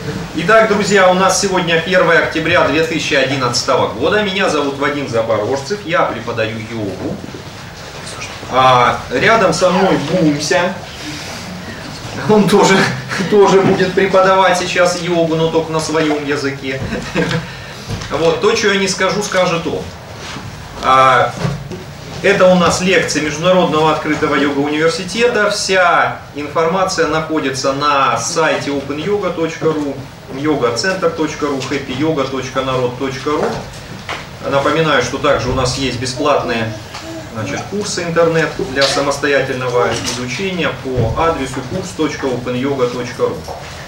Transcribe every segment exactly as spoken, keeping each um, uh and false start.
Итак, друзья, у нас сегодня первое октября две тысячи одиннадцатого года. Меня зовут Вадим Запорожцев, я преподаю йогу. А, рядом со мной Бумся. Он тоже, тоже будет преподавать сейчас йогу, но только на своем языке. Вот, то, что я не скажу, скажет он. А, это у нас лекция Международного открытого йога-университета. Вся информация находится на сайте опен йога точка ру, йога центр точка ру, хэппи йога точка народ точка ру. Напоминаю, что также у нас есть бесплатные, значит, курсы интернет для самостоятельного изучения по адресу курс точка опен йога точка ру.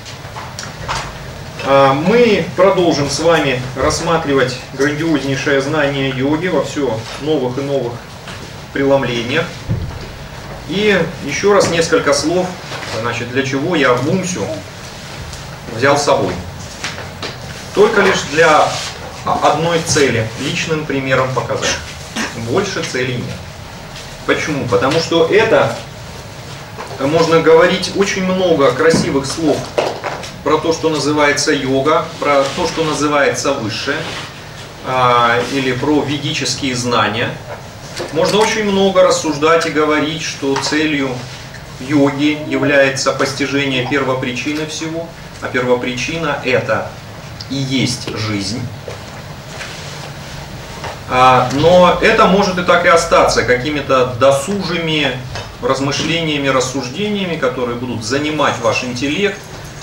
Мы продолжим с вами рассматривать грандиознейшее знание йоги во все новых и новых преломлениях. И еще раз несколько слов, значит, для чего я Бумсю взял с собой. Только лишь для одной цели, личным примером показать. Больше целей нет. Почему? Потому что это, можно говорить очень много красивых слов про то, что называется йога, про то, что называется высшее, или про ведические знания. Можно очень много рассуждать и говорить, что целью йоги является постижение первопричины всего, а первопричина – это и есть жизнь. Но это может и так и остаться какими-то досужими размышлениями, рассуждениями, которые будут занимать ваш интеллект,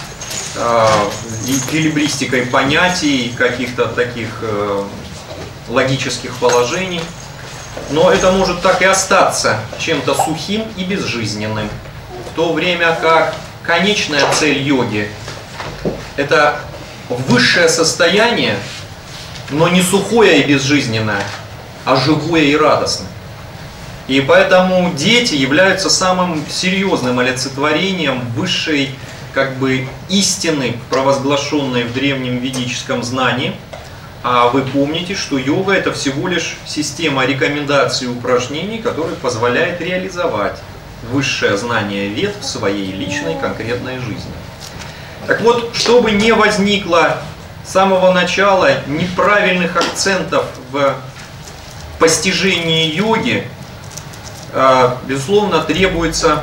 эквилибристикой понятий, каких-то таких логических положений. Но это может так и остаться чем-то сухим и безжизненным. В то время как конечная цель йоги – это высшее состояние, но не сухое и безжизненное, а живое и радостное. И поэтому дети являются самым серьезным олицетворением высшей, как бы, истины, провозглашенной в древнем ведическом знании. А вы помните, что йога – это всего лишь система рекомендаций и упражнений, которая позволяет реализовать высшее знание вед в своей личной конкретной жизни. Так вот, чтобы не возникло с самого начала неправильных акцентов в постижении йоги, безусловно, требуется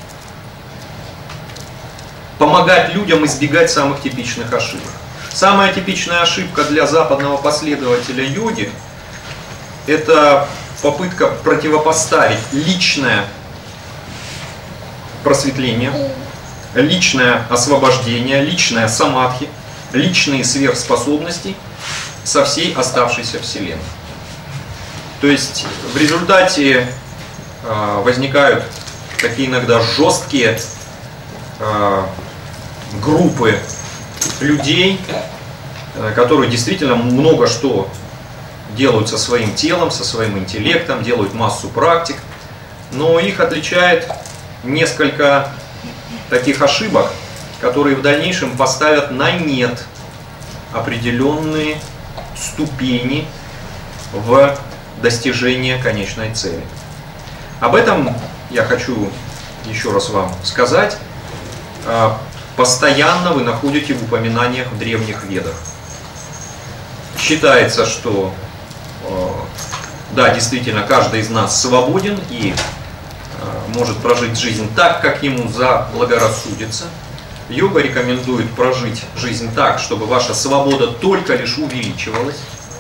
помогать людям избегать самых типичных ошибок. Самая типичная ошибка для западного последователя йоги – это попытка противопоставить личное просветление, личное освобождение, личное самадхи, личные сверхспособности со всей оставшейся Вселенной. То есть в результате э, возникают такие иногда жесткие э, группы людей, которые действительно много что делают со своим телом, со своим интеллектом, делают массу практик, но их отличает несколько таких ошибок, которые в дальнейшем поставят на нет определенные ступени в достижение конечной цели. Об этом я хочу еще раз вам сказать. Постоянно вы находите в упоминаниях в древних ведах. Считается, что да, действительно, каждый из нас свободен и может прожить жизнь так, как ему заблагорассудится. Йога рекомендует прожить жизнь так, чтобы ваша свобода только лишь увеличивалась.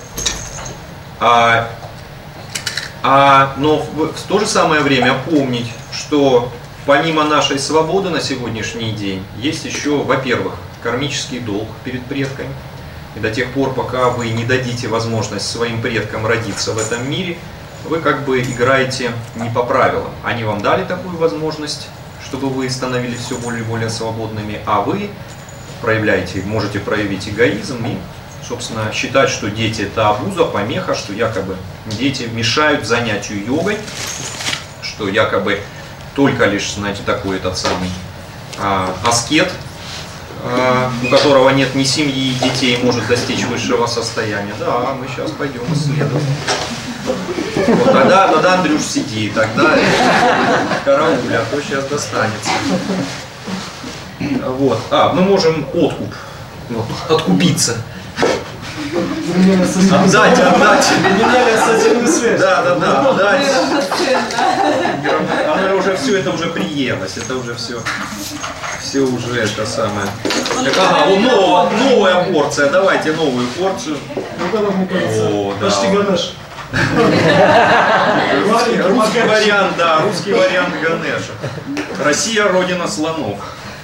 А, а, но в, в то же самое время помнить, что помимо нашей свободы на сегодняшний день есть еще, во-первых, кармический долг перед предками. И до тех пор, пока вы не дадите возможность своим предкам родиться в этом мире, вы как бы играете не по правилам. Они вам дали такую возможность, чтобы вы становились все более и более свободными, а вы проявляете, можете проявить эгоизм и, собственно, считать, что дети – это обуза, помеха, что якобы дети мешают занятию йогой, что якобы только лишь, знаете, такой этот самый а, аскет, а, у которого нет ни семьи, ни детей, может достичь высшего состояния. Да, мы сейчас пойдем исследовать. Вот, тогда, тогда Андрюш сиди, тогда карауль, а то сейчас достанется. Вот. А, мы можем откуп Вот, откупиться. Отдать, отдать. Поменяли ассоциативную связь. Да, да, да, отдать. Она уже все это уже приелось, это уже все, все уже это самое. Так, ага, вот новая, новая порция, давайте новую порцию. Ну, когда мне кажется, О, да. почти Ганеш. Русский, русский вариант, да, русский вариант Ганеша. Россия родина слонов.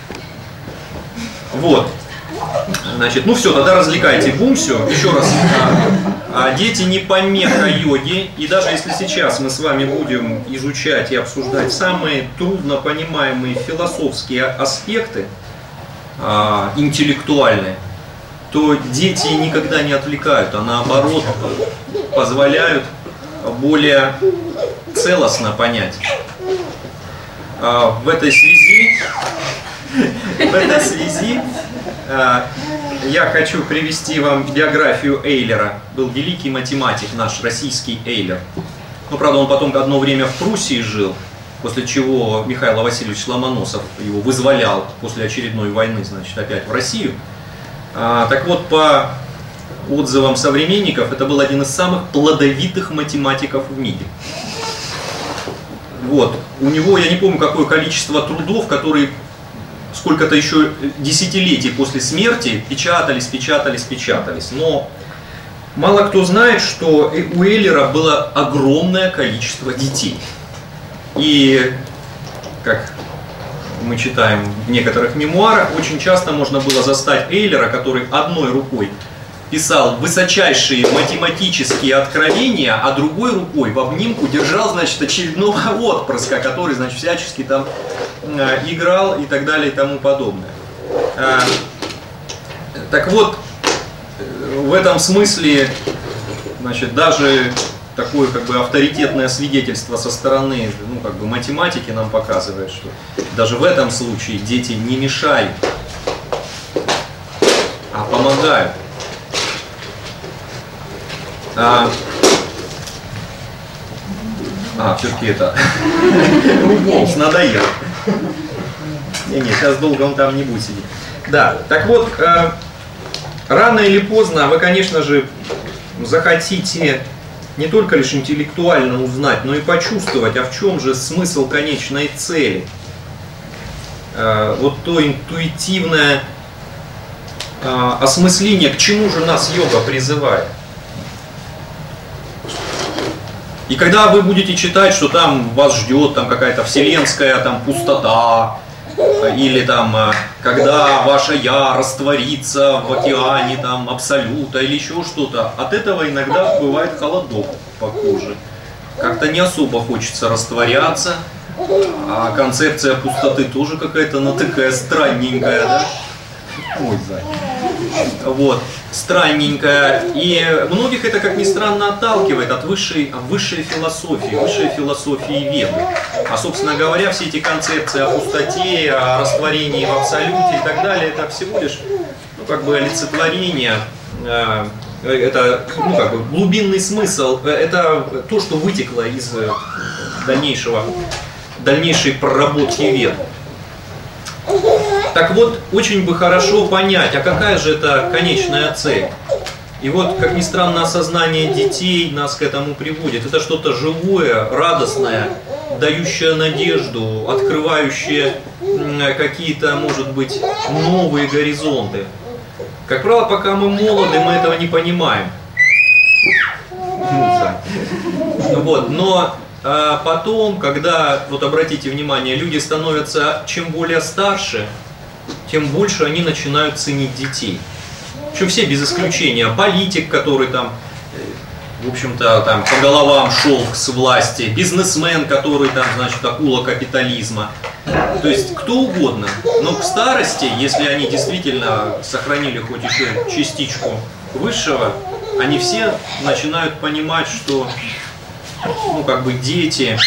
Вот. Значит, ну все, тогда развлекайте Бумсю. Еще раз, а, а, дети не помеха йоги, и даже если сейчас мы с вами будем изучать и обсуждать самые трудно понимаемые философские аспекты, а, интеллектуальные, то дети никогда не отвлекают, а наоборот позволяют более целостно понять. А, в этой связи, в этой связи я хочу привести вам биографию Эйлера. Был великий математик наш, российский Эйлер. Ну, правда, он потом одно время в Пруссии жил, после чего Михаил Васильевич Ломоносов его вызволял после очередной войны, значит, опять в Россию. А, так вот, по отзывам современников, это был один из самых плодовитых математиков в мире. Вот. У него, я не помню, какое количество трудов, которые сколько-то еще десятилетий после смерти печатались, печатались, печатались. Но мало кто знает, что у Эйлера было огромное количество детей. И, как мы читаем в некоторых мемуарах, очень часто можно было застать Эйлера, который одной рукой писал высочайшие математические откровения, а другой рукой в обнимку держал, значит, очередного отпрыска, который, значит, всячески там э, играл и так далее и тому подобное. Э, так вот, в этом смысле, значит, даже такое как бы авторитетное свидетельство со стороны, ну, как бы математики нам показывает, что даже в этом случае дети не мешают, а помогают. А, а все-таки это уполз, надоел. Не-не, сейчас долго он там не будет сидеть. Да, так вот, э, рано или поздно вы, конечно же, захотите не только лишь интеллектуально узнать, но и почувствовать, а в чем же смысл конечной цели. Э, вот то интуитивное э, осмысление, к чему же нас йога призывает. И когда вы будете читать, что там вас ждет там какая-то вселенская там пустота, или там когда ваше я растворится в океане там абсолюта или еще что-то, от этого иногда бывает холодок по коже. Как-то не особо хочется растворяться, а концепция пустоты тоже какая-то, ну, такая странненькая, да? Ой, Зай. Вот, странненькая. И многих это, как ни странно, отталкивает от высшей, высшей философии, высшей философии Веды. А, собственно говоря, все эти концепции о пустоте, о растворении в абсолюте и так далее, это всего лишь, ну, как бы олицетворение, э, это, ну, как бы глубинный смысл, это то, что вытекло из дальнейшего, дальнейшей проработки Вед. Так вот, очень бы хорошо понять, а какая же это конечная цель. И вот, как ни странно, осознание детей нас к этому приводит. Это что-то живое, радостное, дающее надежду, открывающее какие-то, может быть, новые горизонты. Как правило, пока мы молоды, мы этого не понимаем. Вот, но а потом, когда, вот обратите внимание, люди становятся чем более старше, тем больше они начинают ценить детей. Причем все без исключения. Политик, который там, в общем-то, там по головам шел с власти, бизнесмен, который там, значит, акула капитализма. То есть кто угодно. Но к старости, если они действительно сохранили хоть еще частичку высшего, они все начинают понимать, что, ну, как бы дети,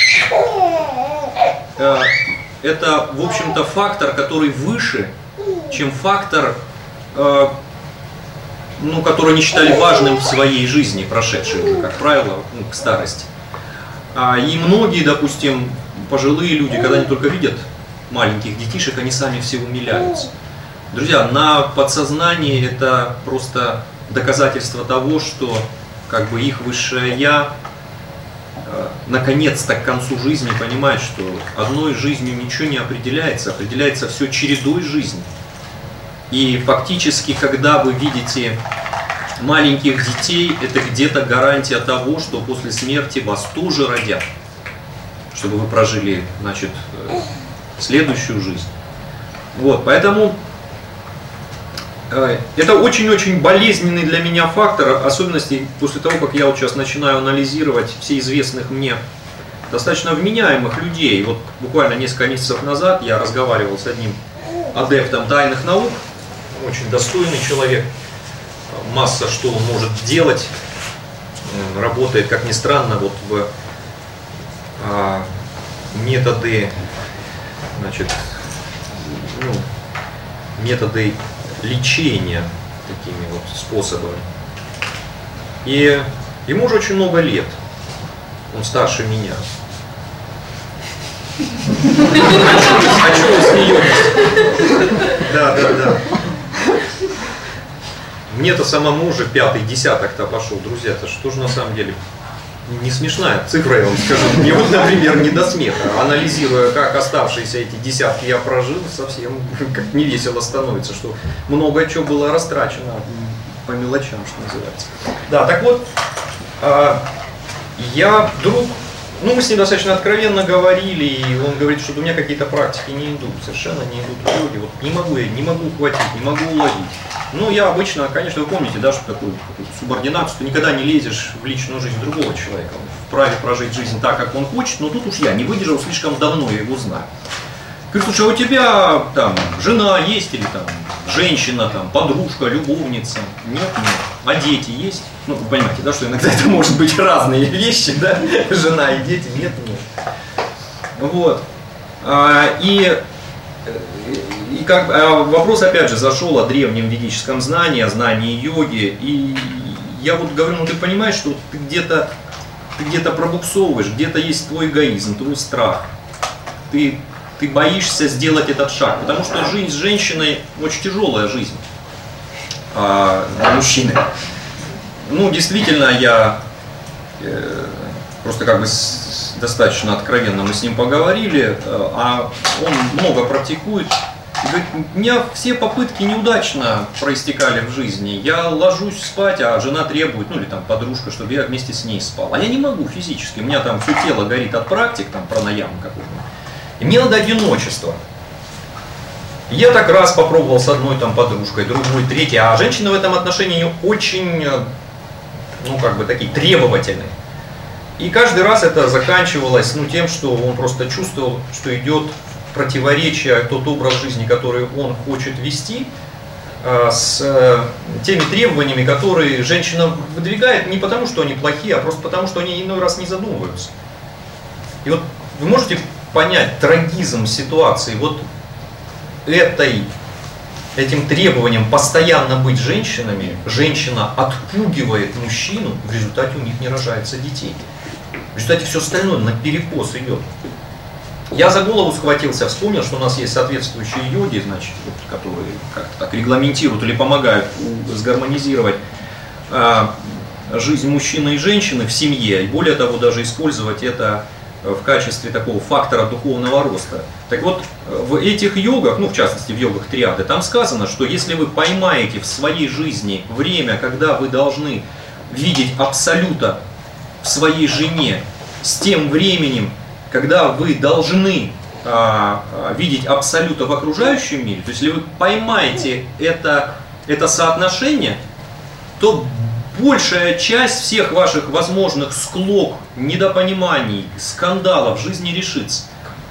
э, это, в общем-то, фактор, который выше, чем фактор, э, ну, который они считали важным в своей жизни, прошедшей уже, как правило, ну, к старости. А, и многие, допустим, пожилые люди, когда они только видят маленьких детишек, они сами все умиляются. Друзья, на подсознании это просто доказательство того, что как бы их высшее Я э, наконец-то к концу жизни понимает, что одной жизнью ничего не определяется, определяется все чередой жизни. И фактически, когда вы видите маленьких детей, это где-то гарантия того, что после смерти вас тоже родят, чтобы вы прожили, значит, следующую жизнь. Вот, поэтому э, это очень-очень болезненный для меня фактор, особенности после того, как я вот сейчас начинаю анализировать все известных мне достаточно вменяемых людей. Вот буквально несколько месяцев назад я разговаривал с одним адептом тайных наук, очень достойный человек, масса что он может делать, работает, как ни странно, вот в а, методы, значит, ну, методы лечения такими вот способами. И ему уже очень много лет, он старше меня. А чего вы смеетесь? Да, да, да. Мне-то самому уже пятый десяток-то пошел, друзья, это что же на самом деле не смешная цифра, я вам скажу. Мне вот, например, не до смеха. Анализируя, как оставшиеся эти десятки я прожил, совсем как не весело становится, что много чего было растрачено по мелочам, что называется. Да, так вот, я вдруг, ну мы с ним достаточно откровенно говорили, и он говорит, что у меня какие-то практики не идут, совершенно не идут в йоге. Вот не могу я, не могу ухватить, не могу уловить. Ну, я обычно, конечно, вы помните, да, что такую субординацию, ты никогда не лезешь в личную жизнь другого человека. Он вправе прожить жизнь так, как он хочет, но тут уж я не выдержал, слишком давно я его знаю. Говорит, слушай, а у тебя там жена есть или там женщина, там, подружка, любовница? Нет, нет. А дети есть? Ну, вы понимаете, да, что иногда это может быть разные вещи, да? Жена и дети, нет, нет. Вот. А, и... И как, вопрос опять же зашел о древнем ведическом знании, о знании йоги. И я вот говорю, ну ты понимаешь, что ты где-то ты где-то пробуксовываешь, где-то есть твой эгоизм, твой страх. Ты, ты боишься сделать этот шаг, потому что жизнь с женщиной очень тяжелая жизнь а, для мужчины. Ну, действительно, я э, просто как бы с, достаточно откровенно мы с ним поговорили, а он много практикует. И говорит, у меня все попытки неудачно проистекали в жизни. Я ложусь спать, а жена требует, ну или там подружка, чтобы я вместе с ней спал. А я не могу физически, у меня там все тело горит от практик, там пранаямы какой-то. И мне надо одиночество. Я так раз попробовал с одной там подружкой, другой, третьей, а женщины в этом отношении очень, ну как бы такие требовательные. И каждый раз это заканчивалось ну, тем, что он просто чувствовал, что идет противоречие тот образ жизни, который он хочет вести, с теми требованиями, которые женщина выдвигает не потому, что они плохие, а просто потому, что они иной раз не задумываются. И вот вы можете понять трагизм ситуации, вот этой, этим требованием постоянно быть женщинами, женщина отпугивает мужчину, в результате у них не рожается детей. В результате все остальное наперекос идет. Я за голову схватился, вспомнил, что у нас есть соответствующие йоги, значит, вот, которые как-то так регламентируют или помогают сгармонизировать э, жизнь мужчины и женщины в семье, и более того, даже использовать это в качестве такого фактора духовного роста. Так вот, в этих йогах, ну в частности в йогах триады, там сказано, что если вы поймаете в своей жизни время, когда вы должны видеть абсолюта в своей жене с тем временем, когда вы должны а, а, видеть абсолюта в окружающем мире, то есть если вы поймаете это, это соотношение, то большая часть всех ваших возможных склок, недопониманий, скандалов в жизни решится.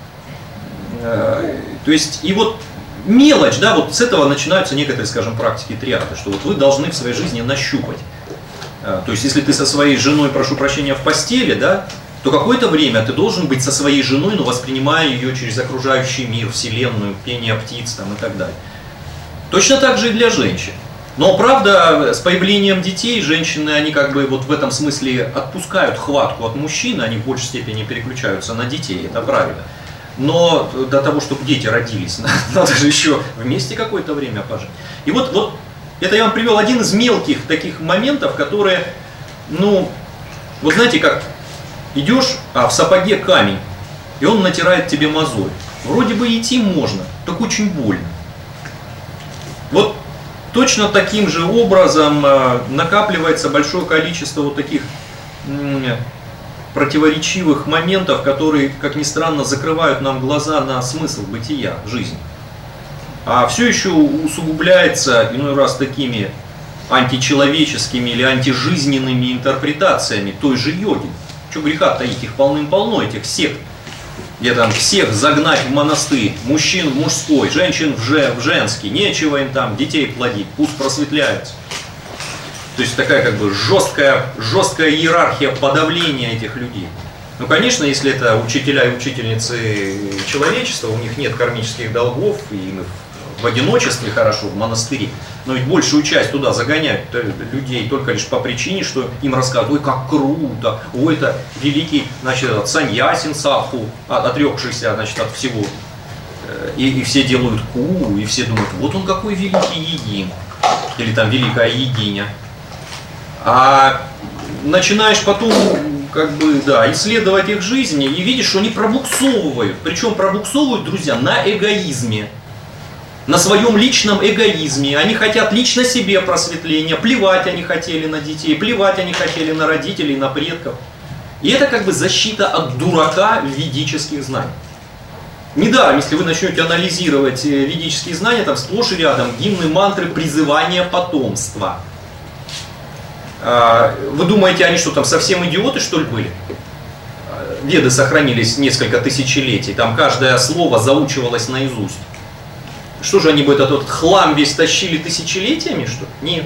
А, то есть, и вот мелочь, да, вот с этого начинаются некоторые, скажем, практики триады, что вот вы должны в своей жизни нащупать. А, то есть, если ты со своей женой, прошу прощения, в постели, да, то какое-то время ты должен быть со своей женой, но воспринимая ее через окружающий мир, вселенную, пение птиц там, и так далее. Точно так же и для женщин. Но правда, с появлением детей женщины, они как бы вот в этом смысле отпускают хватку от мужчин, они в большей степени переключаются на детей, это правильно. но до того, чтобы дети родились, надо же еще вместе какое-то время пожить. И вот, вот это я вам привел один из мелких таких моментов, которые, ну, вот знаете, как идешь, а в сапоге камень, и он натирает тебе мозоль. Вроде бы идти можно, только очень больно. Вот точно таким же образом накапливается большое количество вот таких противоречивых моментов, которые, как ни странно, закрывают нам глаза на смысл бытия, жизни. А все еще усугубляется иной раз такими античеловеческими или антижизненными интерпретациями той же йоги. Что греха таить, их полным-полно, этих сект, где там всех загнать в монастырь, мужчин в мужской, женщин в, же, в женский, нечего им там детей плодить, пусть просветляются. То есть такая как бы жесткая, жесткая иерархия подавления этих людей. Ну, конечно, если это учителя и учительницы человечества, у них нет кармических долгов, и им в одиночестве хорошо, в монастыре, но ведь большую часть туда загоняют людей только лишь по причине, что им рассказывают, ой, как круто, ой, это великий, значит, этот саньясин садху, отрекшийся, значит, от всего. И, и все делают ку, и все думают, вот он какой великий един, или там великая единя. А начинаешь потом, как бы, да, исследовать их жизни и видишь, что они пробуксовывают. Причем пробуксовывают, друзья, на эгоизме. На своем личном эгоизме. Они хотят лично себе просветления. Плевать они хотели на детей, плевать они хотели на родителей, на предков. И это как бы защита от дурака ведических знаний. Недаром, если вы начнете анализировать ведические знания, там сплошь и рядом гимны, мантры призывания потомства. Вы думаете, они что там, совсем идиоты, что ли, были? Веды сохранились несколько тысячелетий, там каждое слово заучивалось наизусть. Что же они бы этот, этот хлам весь тащили тысячелетиями, что ли? Нет.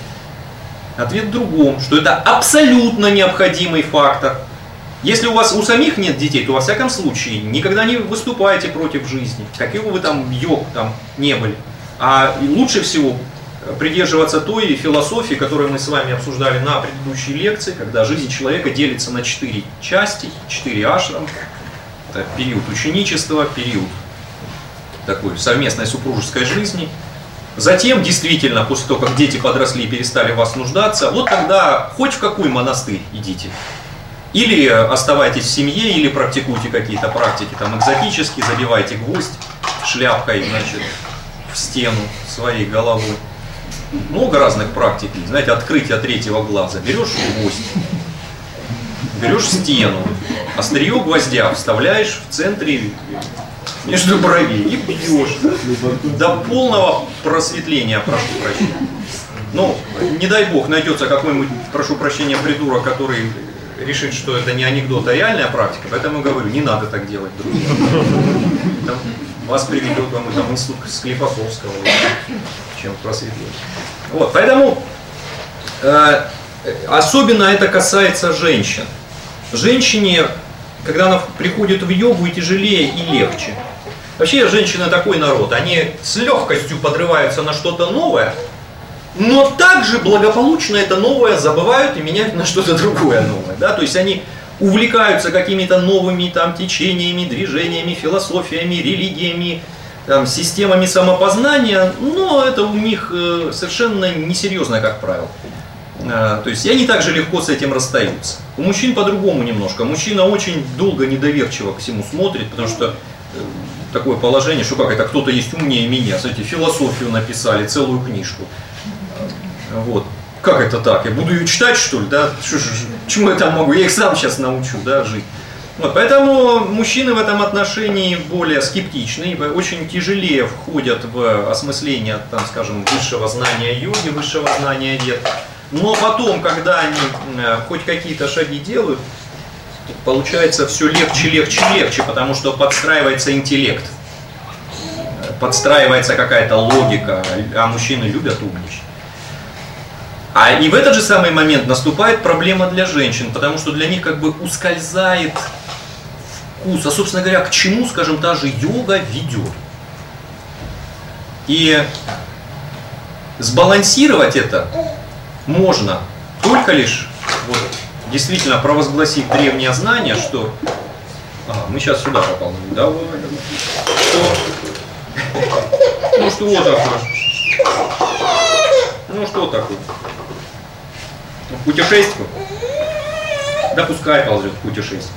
Ответ в другом, что это абсолютно необходимый фактор. Если у вас у самих нет детей, то во всяком случае никогда не выступайте против жизни, каких бы вы там йог там не были. А лучше всего придерживаться той философии, которую мы с вами обсуждали на предыдущей лекции, когда жизнь человека делится на четыре части, четыре ашрама. Это период ученичества, период такой совместной супружеской жизни. Затем, действительно, после того, как дети подросли и перестали в вас нуждаться, вот тогда хоть в какой монастырь идите. Или оставайтесь в семье, или практикуйте какие-то практики там экзотические, забивайте гвоздь шляпкой, значит, в стену своей головой. Много разных практик, знаете, открытие третьего глаза. Берешь гвоздь, берешь стену, острие гвоздя вставляешь в центре между бровей и бьешь. До полного просветления, прошу прощения. Ну, не дай бог, найдется какой-нибудь, прошу прощения, придурок, который решит, что это не анекдот, а реальная практика. Поэтому говорю, не надо так делать, друзья. Там вас приведет вам там институт Склифосовского, чем просветление. Вот, поэтому э, особенно это касается женщин. Женщине, когда она приходит в йогу, и тяжелее, и легче. Вообще женщины такой народ, они с легкостью подрываются на что-то новое, но также благополучно это новое забывают и меняют на что-то другое новое. Да? То есть они увлекаются какими-то новыми там, течениями, движениями, философиями, религиями, там, системами самопознания, но это у них э, совершенно несерьезно, как правило. Э, то есть они также легко с этим расстаются. У мужчин по-другому немножко. Мужчина очень долго недоверчиво к всему смотрит, потому что э, такое положение, что как это кто-то есть умнее меня. Смотрите, философию написали, целую книжку. Вот. Как это так? Я буду ее читать, что ли? Да? Что, что, чему я там могу? Я их сам сейчас научу, да, жить. Вот. Поэтому мужчины в этом отношении более скептичны, очень тяжелее входят в осмысление, там, скажем, высшего знания йоги, высшего знания вед. Но потом, когда они хоть какие-то шаги делают, получается все легче, легче, легче, потому что подстраивается интеллект, подстраивается какая-то логика, а мужчины любят умничать. А и в этот же самый момент наступает проблема для женщин, потому что для них как бы ускользает вкус, а собственно говоря, к чему, скажем, та же йога ведет. И сбалансировать это можно только лишь вот, действительно провозгласив древнее знание, что ага, мы сейчас сюда поползли. Давай. Что? Ну что такое? Ну что такое? В путешествие? Да пускай ползет в путешествие.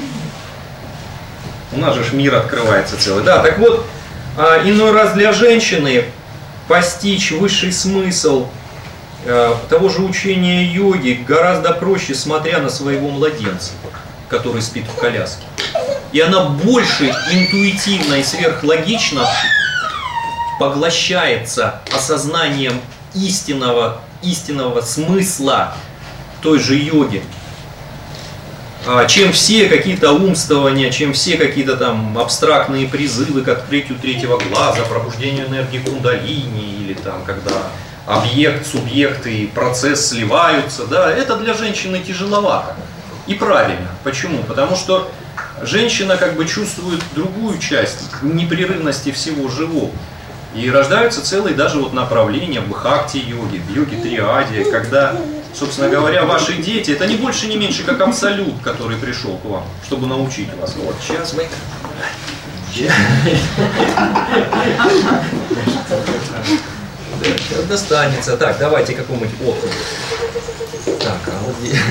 У нас же мир открывается целый. Да, так вот, иной раз для женщины постичь высший смысл того же учения йоги гораздо проще, смотря на своего младенца, который спит в коляске. И она больше интуитивно и сверхлогично поглощается осознанием истинного, истинного смысла той же йоги, чем все какие-то умствования, чем все какие-то там абстрактные призывы к открытию третьего глаза, пробуждению энергии кундалини, или там, когда объект, субъект и процесс сливаются, да, это для женщины тяжеловато. И правильно. Почему? Потому что женщина как бы чувствует другую часть непрерывности всего живого. И рождаются целые даже вот направления в бхакти-йоге, в йоге-триаде, когда, собственно говоря, ваши дети, это не больше, не меньше, как абсолют, который пришел к вам, чтобы научить вас. Вот, сейчас мы... Достанется. Так, давайте какому-нибудь окну. Так, а вот здесь...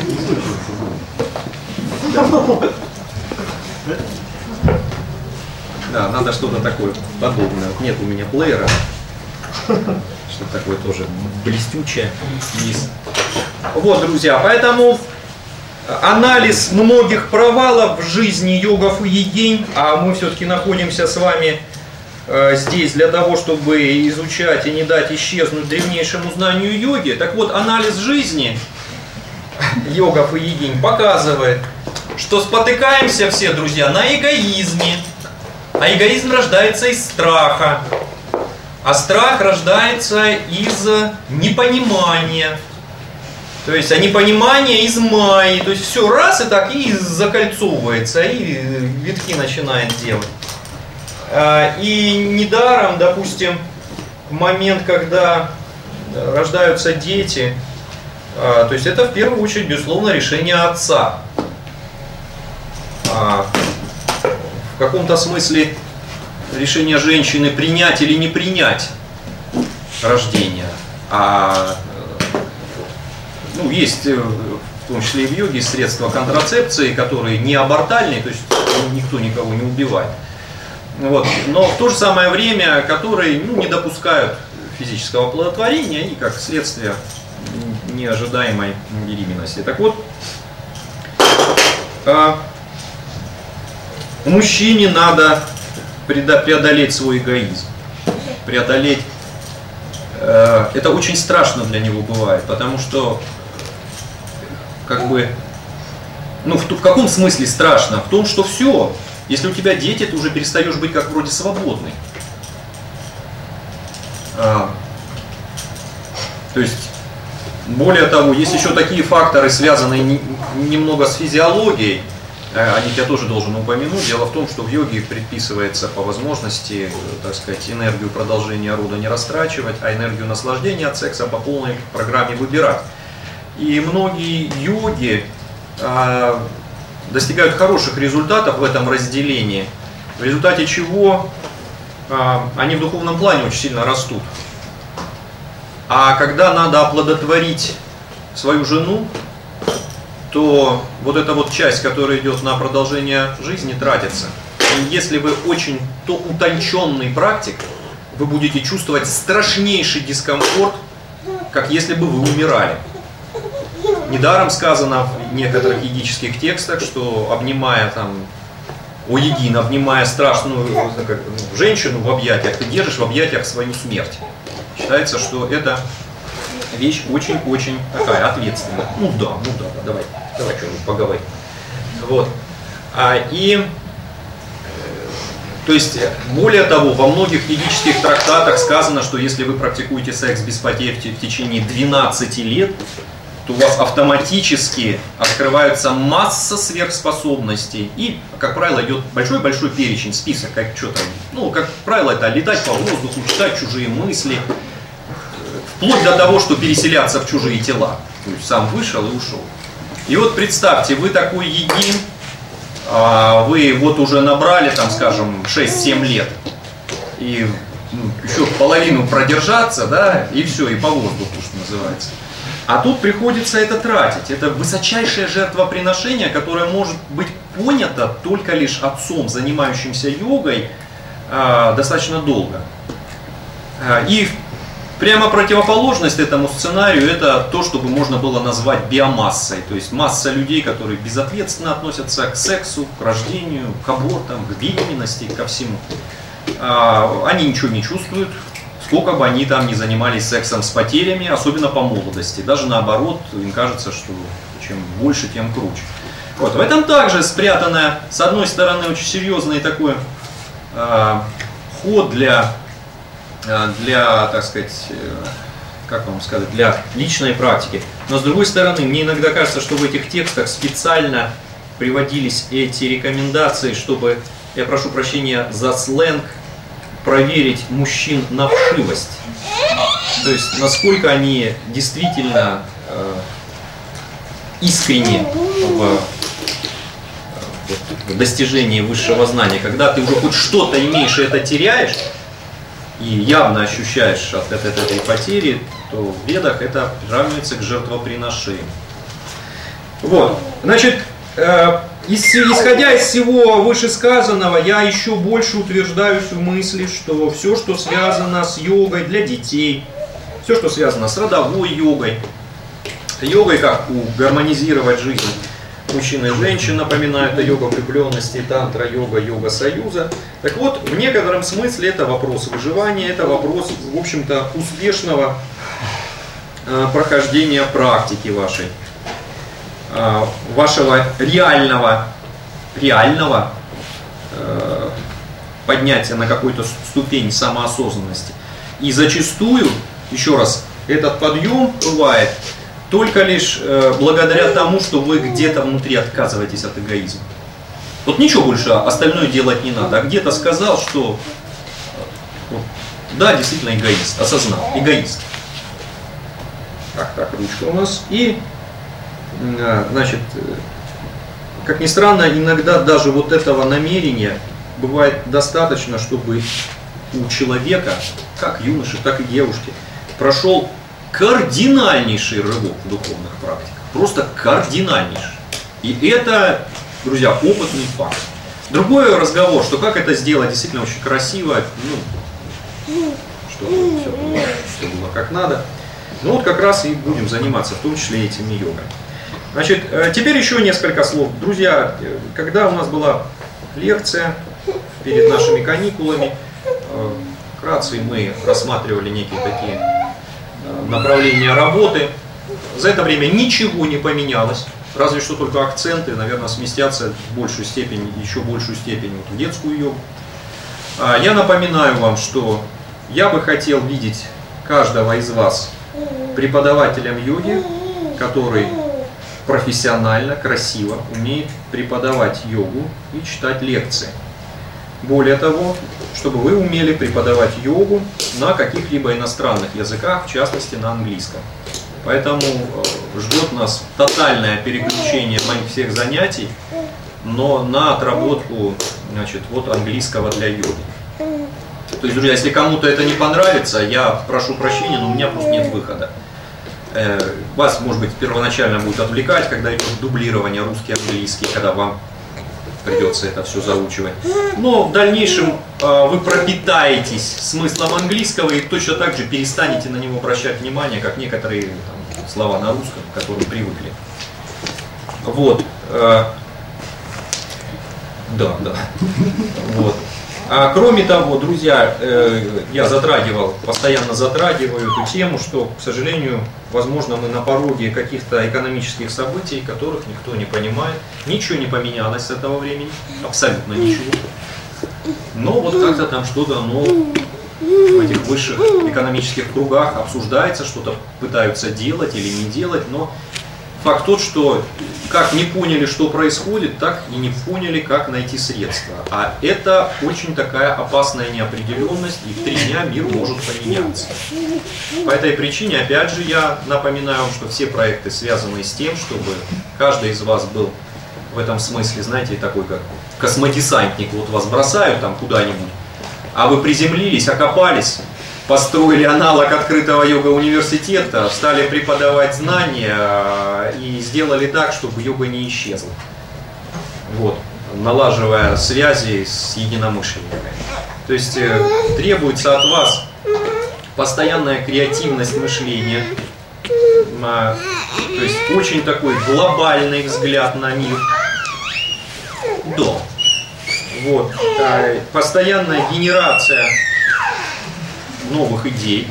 Да, надо что-то такое подобное. Нет у меня плеера. Что-то такое тоже блестючее есть. Вот, друзья, поэтому анализ многих провалов в жизни йогов и йогинь, а мы все-таки находимся с вами э, здесь для того, чтобы изучать и не дать исчезнуть древнейшему знанию йоги. Так вот, анализ жизни йогов и йогинь показывает, что спотыкаемся все, друзья, на эгоизме. А эгоизм рождается из страха. А страх рождается из непонимания. То есть, а непонимание из майи. То есть, все раз и так и закольцовывается, и витки начинает делать. И недаром, допустим, в момент, когда рождаются дети, то есть, это в первую очередь, безусловно, решение отца. В каком-то смысле решение женщины принять или не принять рождение. А, ну, есть в том числе и в йоге средства контрацепции, которые не абортальные, то есть никто никого не убивает. Вот. Но в то же самое время, которые ну, не допускают физического оплодотворения и как следствие неожидаемой беременности. Так вот, мужчине надо преодолеть свой эгоизм, преодолеть, э, это очень страшно для него бывает, потому что, как бы, ну в, в каком смысле страшно? В том, что все, если у тебя дети, ты уже перестаешь быть как вроде свободный. А, то есть, более того, есть еще такие факторы, связанные не, немного с физиологией, о них я тоже должен упомянуть. Дело в том, что в йоге предписывается по возможности, так сказать, энергию продолжения рода не растрачивать, а энергию наслаждения от секса по полной программе выбирать. И многие йоги а, достигают хороших результатов в этом разделении, в результате чего а, они в духовном плане очень сильно растут. А когда надо оплодотворить свою жену, то вот эта вот часть, которая идет на продолжение жизни, тратится. И если вы очень то утонченный практик, вы будете чувствовать страшнейший дискомфорт, как если бы вы умирали. Недаром сказано в некоторых йогических текстах, что обнимая там, о йогин, обнимая страшную как, ну, женщину в объятиях, ты держишь в объятиях свою смерть. Считается, что это вещь очень-очень такая ответственная. Ну да, ну да, да давай, давай что-нибудь поговорим. Вот. А, и, то есть, более того, во многих ведических трактатах сказано, что если вы практикуете секс без потерь в течение двенадцати лет, то у вас автоматически открывается масса сверхспособностей. И, как правило, идет большой-большой перечень, список, как что там. Ну, как правило, это летать по воздуху, читать чужие мысли. Вплоть до того, что переселяться в чужие тела. То есть сам вышел и ушел. И вот представьте, вы такой йогин, а вы вот уже набрали, там, скажем, шесть-семь лет, и ну, еще половину продержаться, да, и все, и по воздуху, что называется. А тут приходится это тратить. Это высочайшее жертвоприношение, которое может быть понято только лишь отцом, занимающимся йогой, э, достаточно долго. И прямо противоположность этому сценарию — это то, что можно было назвать биомассой. То есть масса людей, которые безответственно относятся к сексу, к рождению, к абортам, к беременности, ко всему. Они ничего не чувствуют, сколько бы они там ни занимались сексом с потерями, особенно по молодости. Даже наоборот, им кажется, что чем больше, тем круче. Вот. В этом также спрятано, с одной стороны, очень серьезный такой э, ход для, для, так сказать, как вам сказать, для личной практики. Но с другой стороны, мне иногда кажется, что в этих текстах специально приводились эти рекомендации, чтобы, я прошу прощения за сленг, проверить мужчин на вшивость. То есть, насколько они действительно э, искренне в, в достижении высшего знания. Когда ты уже хоть что-то имеешь и это теряешь, и явно ощущаешь от, от, от этой потери, то в ведах это приравнивается к жертвоприношению. Вот, значит, э, исходя из всего вышесказанного, я еще больше утверждаюсь в мысли, что все, что связано с йогой для детей, все, что связано с родовой йогой, йогой как гармонизировать жизнь мужчин и женщин, напоминает о йога влюбленности, тантра йога, йога союза. Так вот, в некотором смысле это вопрос выживания, это вопрос, в общем-то, успешного э, прохождения практики вашей. Вашего реального, реального э, поднятия на какую-то ступень самоосознанности. И зачастую, еще раз, этот подъем бывает только лишь э, благодаря тому, что вы где-то внутри отказываетесь от эгоизма. Вот ничего больше остальное делать не надо. А где-то сказал, что вот, да, действительно эгоист, осознал, эгоист. Так, так, ручка у нас. И значит, как ни странно, иногда даже вот этого намерения бывает достаточно, чтобы у человека, как юноши, так и девушки, прошел кардинальнейший рывок в духовных практиках. Просто кардинальнейший. И это, друзья, опытный факт. Другой разговор, что как это сделать действительно очень красиво, ну, чтобы все было, все было как надо. Ну вот как раз и будем заниматься, в том числе этими йогой. Значит, теперь еще несколько слов. Друзья, когда у нас была лекция перед нашими каникулами, вкратце мы рассматривали некие такие направления работы. За это время ничего не поменялось, разве что только акценты, наверное, сместятся в большую степень, еще большую степень вот в детскую йогу. Я напоминаю вам, что я бы хотел видеть каждого из вас преподавателем йоги, который профессионально, красиво умеет преподавать йогу и читать лекции. Более того, чтобы вы умели преподавать йогу на каких-либо иностранных языках, в частности на английском. Поэтому ждет нас тотальное переключение моих всех занятий, но на отработку, значит, вот английского для йоги. То есть, друзья, если кому-то это не понравится, я прошу прощения, но у меня просто нет выхода. Вас, может быть, первоначально будет отвлекать, когда идет дублирование русский-английский, когда вам придется это все заучивать. Но в дальнейшем э, вы пропитаетесь смыслом английского и точно так же перестанете на него обращать внимание, как некоторые там, слова на русском, к которым привыкли. Вот. Э, да, да. Вот. А кроме того, друзья, я затрагивал, постоянно затрагиваю эту тему, что, к сожалению, возможно, мы на пороге каких-то экономических событий, которых никто не понимает. Ничего не поменялось с этого времени, абсолютно ничего. Но вот как-то там что-то, оно в этих высших экономических кругах обсуждается, что-то пытаются делать или не делать, но факт тот, что как не поняли, что происходит, так и не поняли, как найти средства. А это очень такая опасная неопределенность, и в три дня мир может поменяться. По этой причине, опять же, я напоминаю вам, что все проекты связаны с тем, чтобы каждый из вас был в этом смысле, знаете, такой как космодесантник. Вот вас бросают там куда-нибудь, а вы приземлились, окопались, построили аналог открытого йога-университета, стали преподавать знания и сделали так, чтобы йога не исчезла. Вот, налаживая связи с единомышленниками. То есть э, требуется от вас постоянная креативность мышления, э, то есть очень такой глобальный взгляд на мир. Да. Вот. Э, постоянная генерация новых идей.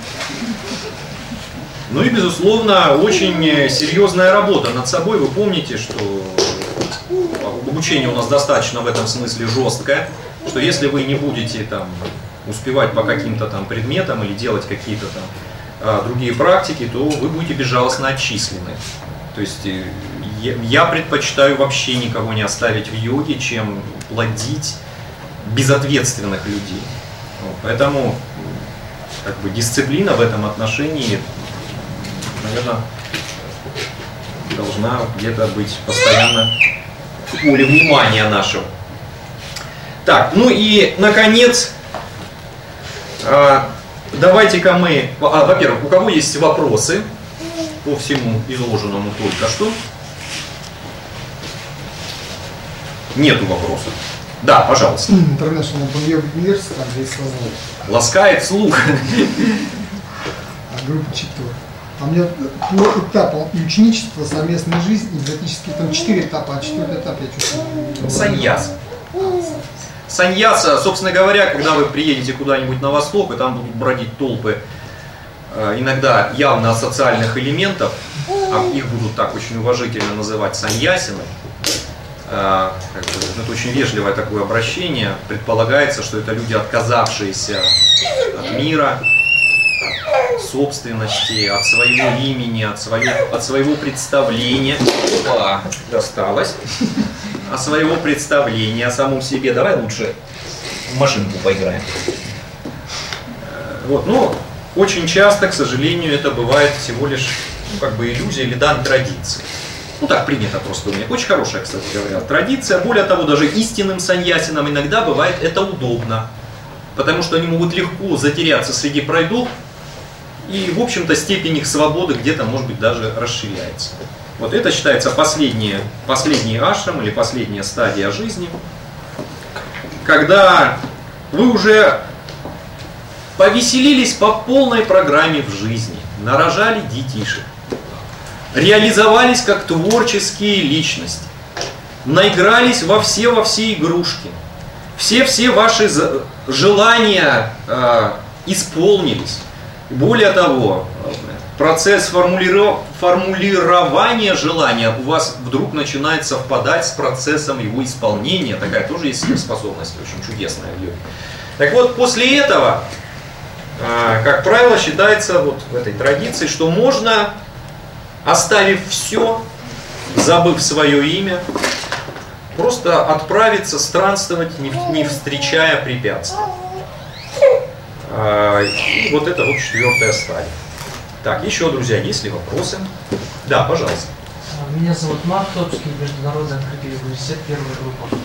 Ну и, безусловно, очень серьезная работа над собой. Вы помните, что обучение у нас достаточно в этом смысле жесткое, что если вы не будете там успевать по каким-то там предметам или делать какие-то там а, другие практики, то вы будете безжалостно отчислены. То есть я, я предпочитаю вообще никого не оставить в йоге, чем плодить безответственных людей. Вот, поэтому как бы дисциплина в этом отношении, наверное, должна где-то быть постоянно в поле внимания нашего. Так, ну и, наконец, давайте-ка мы, а, во-первых, у кого есть вопросы по всему изложенному только что? Нету вопросов. Да, пожалуйста. International University, Андрей Свободов. Ласкает слух. А группа Читор. А у меня по этапам и ученичества, совместной жизни, экзотические, там четыре этапа, а четвертый этап я чувствую. Саньяс. Саньяса, собственно говоря, когда вы приедете куда-нибудь на восток, и там будут бродить толпы иногда явно асоциальных элементов, а их будут так очень уважительно называть саньясины, это очень вежливое такое обращение, предполагается, что это люди, отказавшиеся от мира, собственности, от своего имени, от своего, от своего представления. Опа, досталось. От своего представления о самом себе. Давай лучше в машинку поиграем. Вот, ну, очень часто, к сожалению, это бывает всего лишь, ну, как бы иллюзия или дан традиции. Ну, так принято просто у меня. Очень хорошая, кстати говоря, традиция. Более того, даже истинным саньясинам иногда бывает это удобно. Потому что они могут легко затеряться среди пройдов, и, в общем-то, степень их свободы где-то, может быть, даже расширяется. Вот это считается последний, последний ашрам или последняя стадия жизни, когда вы уже повеселились по полной программе в жизни, нарожали детишек, реализовались как творческие личности, наигрались во все во все игрушки, все-все ваши желания э, исполнились. Более того, процесс формулиров... формулирования желания у вас вдруг начинает совпадать с процессом его исполнения. Такая тоже есть способность, очень чудесная в йоге. Так вот, после этого, как правило, считается вот в этой традиции, что можно, оставив все, забыв свое имя, просто отправиться странствовать, не встречая препятствий. И вот это вот четвертая стадия. Так, еще, друзья, есть ли вопросы? Да, пожалуйста. Меня зовут Марк Топский, Международный открытый университет, первая группа.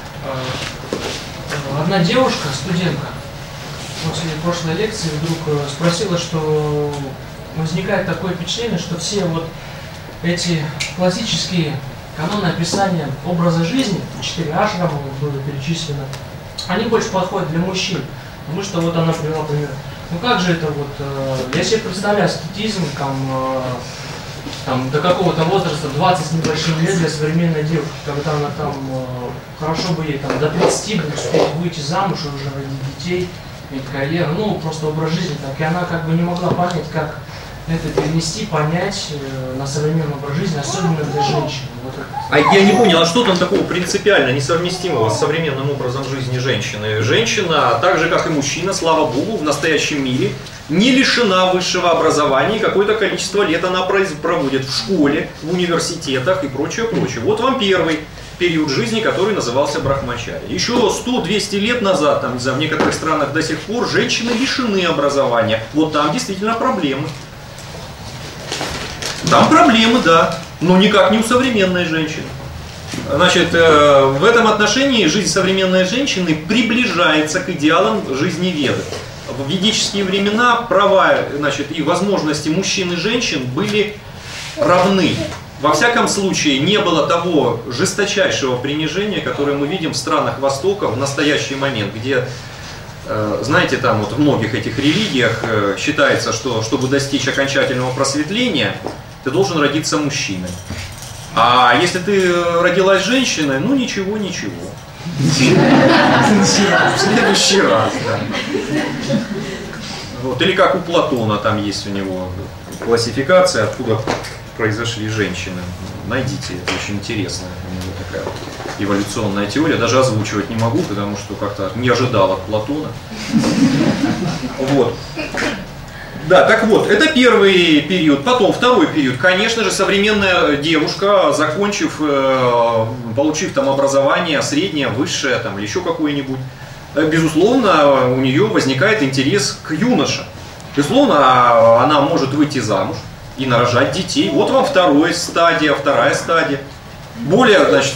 Одна девушка, студентка, после прошлой лекции вдруг спросила, что возникает такое впечатление, что все вот эти классические каноны описания образа жизни, четыре ашрама было перечислено, они больше подходят для мужчин. Потому что вот она привела пример. Ну как же это вот, э, я себе представляю аскетизм там, э, там до какого-то возраста, двадцать с небольшим лет для современной девушки, когда она там, э, хорошо бы ей там до тридцати бы успеть выйти замуж и уже родить детей, иметь карьеру, ну просто образ жизни так, и она как бы не могла понять, как это перенести, понять э, на современный образ жизни, особенно для женщин. Вот а я не понял, а что там такого принципиально несовместимого с современным образом жизни женщины? Женщина, так же как и мужчина, слава богу, в настоящем мире не лишена высшего образования, и какое-то количество лет она проводит в школе, в университетах и прочее, прочее. Вот вам первый период жизни, который назывался брахмачарья. Еще сто-двести лет назад, там, в некоторых странах до сих пор, женщины лишены образования. Вот там действительно проблемы. Там проблемы, да, но никак не у современной женщины. Значит, в этом отношении жизнь современной женщины приближается к идеалам жизни Веды. В ведические времена права, значит, и возможности мужчин и женщин были равны. Во всяком случае, не было того жесточайшего принижения, которое мы видим в странах Востока в настоящий момент, где, знаете, там вот в многих этих религиях считается, что чтобы достичь окончательного просветления, ты должен родиться мужчиной. А если ты родилась женщиной, ну ничего, ничего. В следующий раз, да. Вот. Или как у Платона, там есть у него классификация, откуда произошли женщины. Найдите, это очень интересная у него такая эволюционная теория. Даже озвучивать не могу, потому что как-то не ожидал от Платона. Вот. Да, так вот, это первый период. Потом второй период. Конечно же, современная девушка, закончив, получив там образование среднее, высшее, там, или еще какое-нибудь, безусловно, у нее возникает интерес к юноше. Безусловно, она может выйти замуж и нарожать детей. Вот вам вторая стадия, вторая стадия. Более, значит,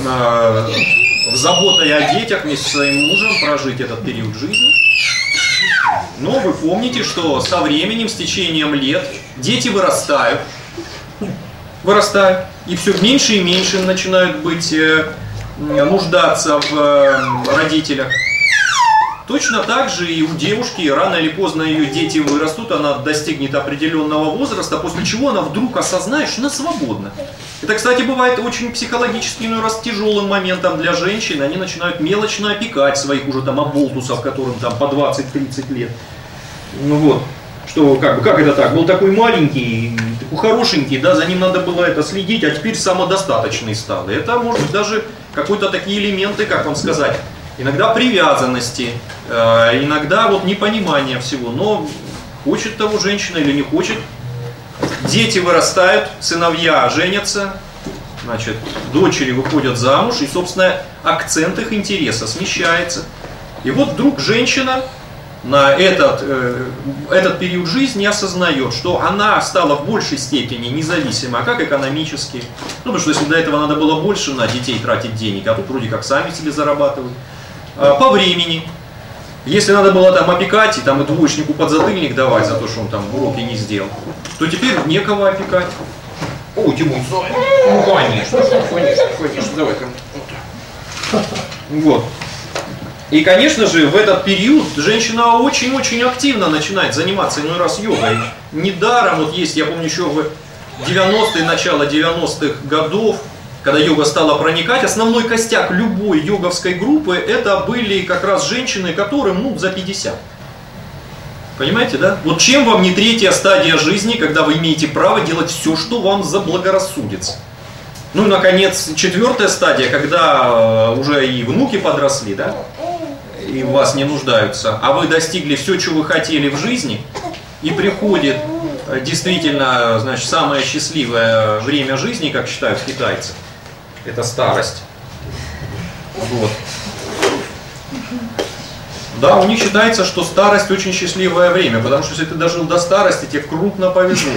заботой о детях вместе со своим мужем прожить этот период жизни. Но вы помните, что со временем, с течением лет, дети вырастают, вырастают, и все меньше и меньше начинают быть, нуждаться в родителях. Точно так же и у девушки, рано или поздно ее дети вырастут, она достигнет определенного возраста, после чего она вдруг осознает, что она свободна. Это, кстати, бывает очень психологически, иной раз тяжелым моментом для женщин. Они начинают мелочно опекать своих уже там оболтусов, которым там по двадцать-тридцать лет. Ну вот, что как бы, как это так, был такой маленький, такой хорошенький, да, за ним надо было это следить, а теперь самодостаточный стал. И это может быть даже какие-то такие элементы, как вам сказать, иногда привязанности, э, иногда вот непонимания всего, но хочет того женщина или не хочет. Дети вырастают, сыновья женятся, значит, дочери выходят замуж, и, собственно, акцент их интереса смещается. И вот вдруг женщина на этот, э, этот период жизни осознает, что она стала в большей степени независима, как экономически. Ну, потому что если до этого надо было больше на детей тратить денег, а тут вроде как сами себе зарабатывают. А, по времени. Если надо было там опекать и там и двоечнику подзатыльник давать за то, что он там уроки не сделал, то теперь некого опекать. О, Тимур, ну конечно, конечно, конечно, давай-ка. Вот. И, конечно же, в этот период женщина очень-очень активно начинает заниматься иной раз йогой. Недаром, вот есть, я помню, еще в девяностые, начало девяностых годов, когда йога стала проникать, основной костяк любой йоговской группы это были как раз женщины, которым ну, за пятьдесят. Понимаете, да? Вот чем вам не третья стадия жизни, когда вы имеете право делать все, что вам заблагорассудится. Ну и, наконец, четвертая стадия, когда уже и внуки подросли, да? И в вас не нуждаются, а вы достигли все, что вы хотели в жизни, и приходит действительно, значит, самое счастливое время жизни, как считают китайцы, это старость. Вот. Да, у них считается, что старость очень счастливое время, потому что если ты дожил до старости, тебе крупно повезло.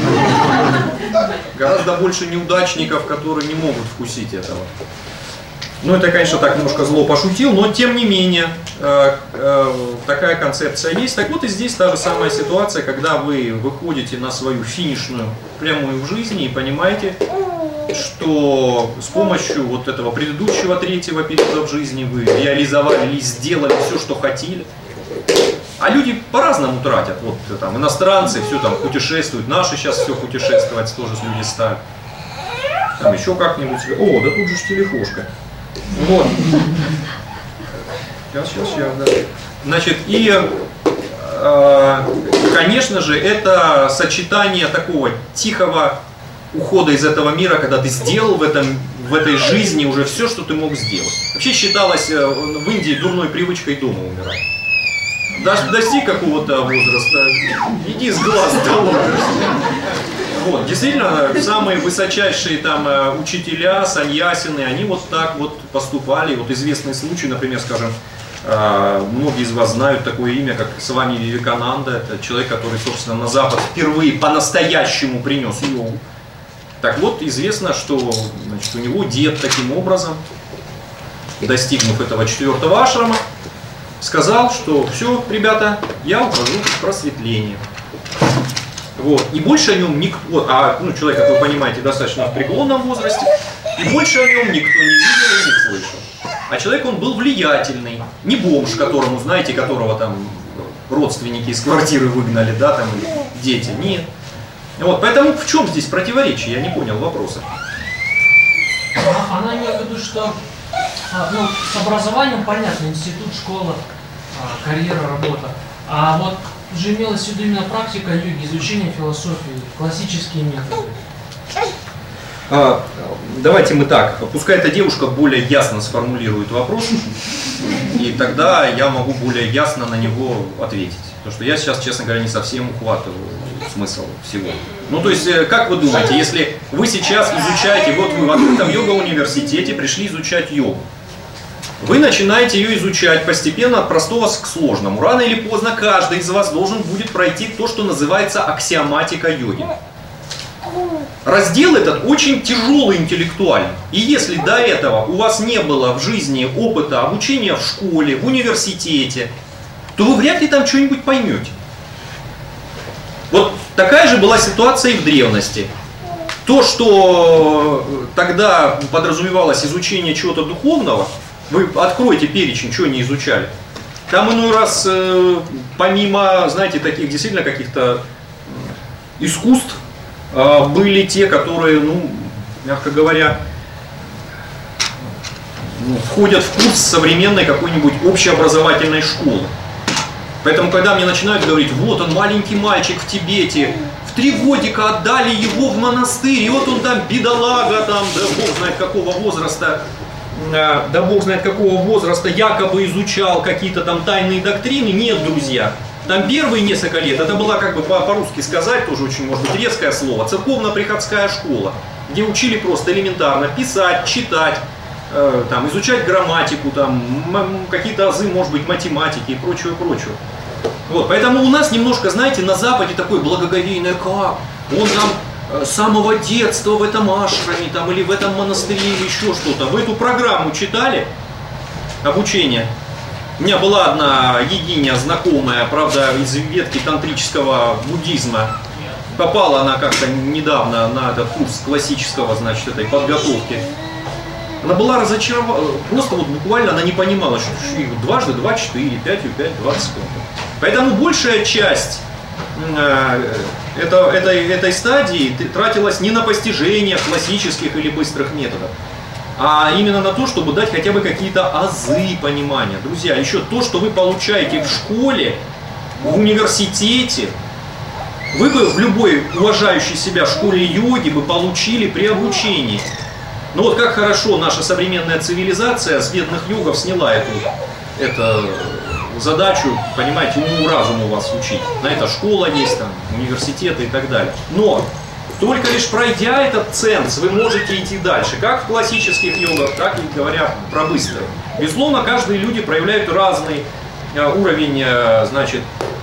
Гораздо больше неудачников, которые не могут вкусить этого. Ну, это, конечно, так немножко зло пошутил, но тем не менее, э, э, такая концепция есть. Так вот и здесь та же самая ситуация, когда вы выходите на свою финишную прямую в жизни и понимаете, что с помощью вот этого предыдущего третьего периода в жизни вы реализовали или сделали все, что хотели. А люди по-разному тратят. Вот там иностранцы все там путешествуют, наши сейчас все путешествовать тоже люди ставят. Там еще как-нибудь. О, да тут же ж телефошка. Вот. Сейчас, сейчас, сейчас, да. Значит, и, э, конечно же, это сочетание такого тихого ухода из этого мира, когда ты сделал в, этом, в этой жизни уже все, что ты мог сделать. Вообще считалось в Индии дурной привычкой дома умирать. Даже достиг какого-то возраста, иди с глаз долой. Вот, действительно, самые высочайшие там учителя, саньясины, они вот так вот поступали. Вот известный случай, например, скажем, многие из вас знают такое имя, как Свами Вивекананда. Это человек, который, собственно, на Запад впервые по-настоящему принес йогу. Так вот, известно, что значит, у него дед таким образом, достигнув этого четвертого ашрама, сказал, что все, ребята, я ухожу в просветление. Вот. И больше о нем никто, вот, а ну, человек, как вы понимаете, достаточно в преклонном возрасте, и больше о нем никто не видел и не слышал. А человек он был влиятельный, не бомж, которому, знаете, которого там родственники из квартиры выгнали, да, там, или дети, нет. Вот, поэтому в чем здесь противоречие? Я не понял вопроса. Она имеет в виду, что ну, с образованием понятно, институт, школа, карьера, работа. А вот же имелась в виду именно практика йоги, изучение философии, классические методы. А, давайте мы так, пускай эта девушка более ясно сформулирует вопрос, и тогда я могу более ясно на него ответить. Потому что я сейчас, честно говоря, не совсем ухватываю смысл всего. Ну, то есть, как вы думаете, если вы сейчас изучаете, вот вы в открытом йога-университете пришли изучать йогу, вы начинаете ее изучать постепенно от простого к сложному. Рано или поздно каждый из вас должен будет пройти то, что называется аксиоматика йоги. Раздел этот очень тяжелый интеллектуально. И если до этого у вас не было в жизни опыта обучения в школе, в университете, то вы вряд ли там что-нибудь поймете. Вот такая же была ситуация и в древности. То, что тогда подразумевалось изучение чего-то духовного, вы откройте перечень, чего не изучали. Там иной раз, помимо, знаете, таких действительно каких-то искусств, были те, которые, ну, мягко говоря, ну, входят в курс современной какой-нибудь общеобразовательной школы. Поэтому, когда мне начинают говорить, вот он, маленький мальчик в Тибете, в три годика отдали его в монастырь, и вот он там бедолага, там, да бог знает какого возраста, да бог знает какого возраста, якобы изучал какие-то там тайные доктрины. Нет, друзья. Там первые несколько лет, это была, как бы по-русски сказать, тоже очень, может быть, резкое слово, церковно-приходская школа, где учили просто элементарно писать, читать, э, там, изучать грамматику, там, какие-то азы, может быть, математики и прочее, прочее. Вот, поэтому у нас немножко, знаете, на Западе такое благоговейное, как он там с самого детства в этом ашраме, там, или в этом монастыре, или еще что-то. Вы эту программу читали, обучение? У меня была одна йогиня знакомая, правда, из ветки тантрического буддизма. Попала она как-то недавно на этот курс классического, значит, этой подготовки. Она была разочарована, просто вот буквально она не понимала, что дважды два, четыре, пятью пять, двадцать. Поэтому большая часть э, это, этой, этой стадии тратилась не на постижение классических или быстрых методов, а именно на то, чтобы дать хотя бы какие-то азы понимания. Друзья, еще то, что вы получаете в школе, в университете, вы бы в любой уважающей себя школе йоги бы получили при обучении. Но вот как хорошо наша современная цивилизация с бедных йогов сняла эту, эту задачу, понимаете, уму-разуму вас учить. На это школа есть, там, университеты и так далее. Но только лишь пройдя этот ценз, вы можете идти дальше, как в классических йогах, так и говоря про быстрые. Безусловно, каждые люди проявляют разный э, уровень, э, значит,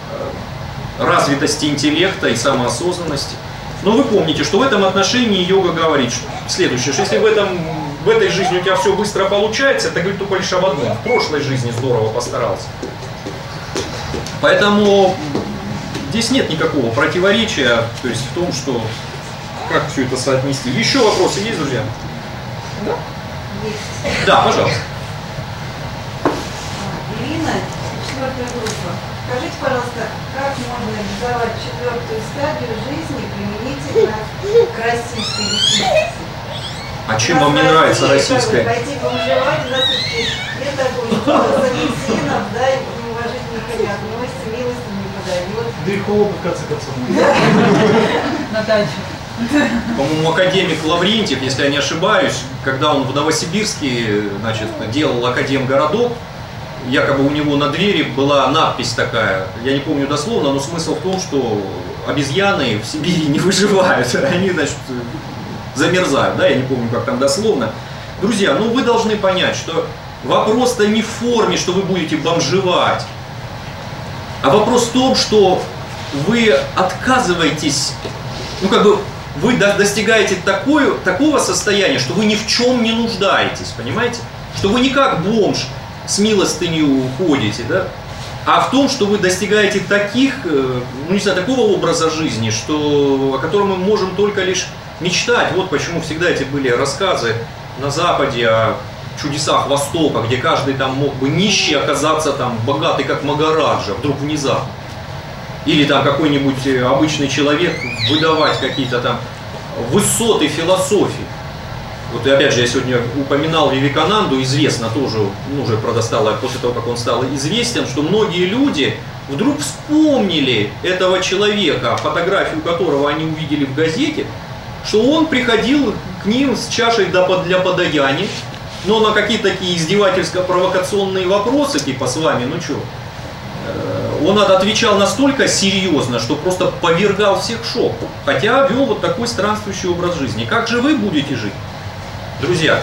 э, развитости интеллекта и самоосознанности. Но вы помните, что в этом отношении йога говорит следующее, что если в, этом, в этой жизни у тебя все быстро получается, это говорит только лишь об одном. В прошлой жизни здорово постарался. Поэтому здесь нет никакого противоречия, то есть в том, что как все это соотнести. Еще вопросы есть, друзья? Да? Есть. Да, пожалуйста. Ирина, четвертая группа. Скажите, пожалуйста, как можно реализовать четвертую стадию жизни применительно к российской дефиниции? А чем вам не нравится российская? Пойти бомжевать, у нас нет такого замесинов, да, и неуважительных и относится, милости не подает. Да и холодно, в конце концов. На даче. По-моему, академик Лаврентьев, если я не ошибаюсь, когда он в Новосибирске, значит, делал академгородок, якобы у него на двери была надпись такая, я не помню дословно, но смысл в том, что обезьяны в Сибири не выживают, они, значит, замерзают, да, я не помню, как там дословно. Друзья, ну вы должны понять, что вопрос-то не в форме, что вы будете бомжевать, а вопрос в том, что вы отказываетесь, ну как бы вы до- достигаете такое, такого состояния, что вы ни в чем не нуждаетесь, понимаете? Что вы не как бомж с милостынью ходите, да? А в том, что вы достигаете таких, э, ну не знаю, такого образа жизни, что, о котором мы можем только лишь мечтать. Вот почему всегда эти были рассказы на Западе о чудесах Востока, где каждый там мог бы нищий оказаться там богатый, как Магараджа, вдруг внезапно. Или там какой-нибудь обычный человек выдавать какие-то там высоты философии. Вот и опять же, я сегодня упоминал Вивекананду, известно тоже, ну, уже правда стало, после того, как он стал известен, что многие люди вдруг вспомнили этого человека, фотографию которого они увидели в газете, что он приходил к ним с чашей для подаяния, но на какие-то такие издевательско-провокационные вопросы, типа с вами, ну что, он отвечал настолько серьезно, что просто повергал всех в шок, хотя вел вот такой странствующий образ жизни. Как же вы будете жить? Друзья,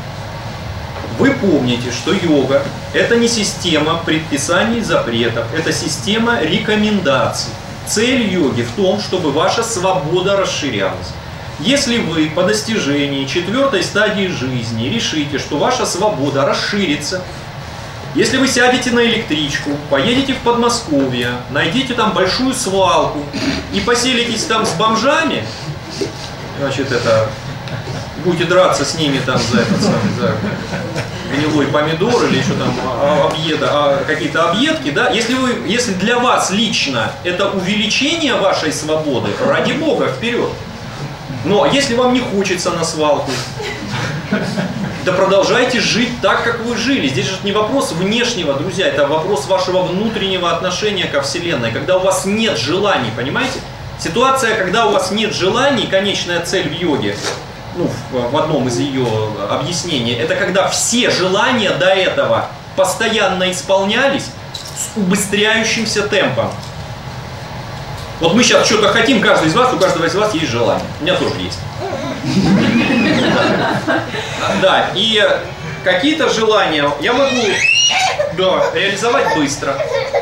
вы помните, что йога – это не система предписаний и запретов, это система рекомендаций. Цель йоги в том, чтобы ваша свобода расширялась. Если вы по достижении четвертой стадии жизни решите, что ваша свобода расширится, если вы сядете на электричку, поедете в Подмосковье, найдете там большую свалку и поселитесь там с бомжами, значит, это... будете драться с ними там за этот самый, за гнилой помидор или еще там объеда, а, какие-то объедки, да, если вы, если для вас лично это увеличение вашей свободы, ради Бога, вперед. Но если вам не хочется на свалку, да продолжайте жить так, как вы жили. Здесь же не вопрос внешнего, друзья, это вопрос вашего внутреннего отношения ко Вселенной, когда у вас нет желаний, понимаете? Ситуация, когда у вас нет желаний, конечная цель в йоге, ну, в одном из ее объяснений, это когда все желания до этого постоянно исполнялись с убыстряющимся темпом. Вот мы сейчас что-то хотим, каждый из вас, у каждого из вас есть желание. У меня тоже есть. Да, и какие-то желания я могу, да, реализовать быстро.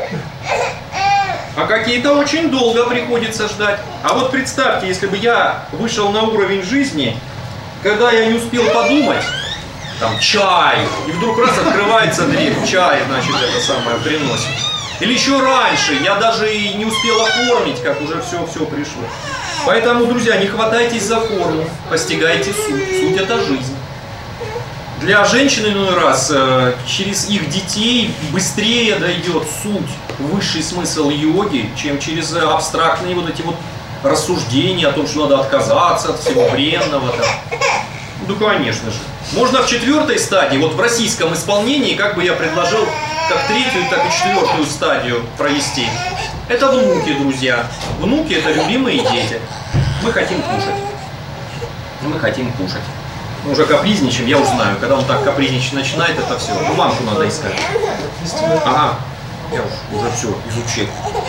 А какие-то очень долго приходится ждать. А вот представьте, если бы я вышел на уровень жизни, когда я не успел подумать, там, чай, и вдруг раз открывается дверь, чай, значит, это самое приносит. Или еще раньше, я даже и не успел оформить, как уже все-все пришло. Поэтому, друзья, не хватайтесь за форму, постигайте суть. Суть – это жизнь. Для женщин иной раз через их детей быстрее дойдет суть, высший смысл йоги, чем через абстрактные вот эти вот рассуждения о том, что надо отказаться от всего бренного. Там. Ну, конечно же. Можно в четвертой стадии, вот в российском исполнении, как бы я предложил, как третью, так и четвертую стадию провести. Это внуки, друзья. Внуки – это любимые дети. Мы хотим кушать. Мы хотим кушать. Мы уже капризничаем, я узнаю. Когда он так капризничать начинает, это все. Ну, мамку надо искать. Ага. Я уж уже все изучил.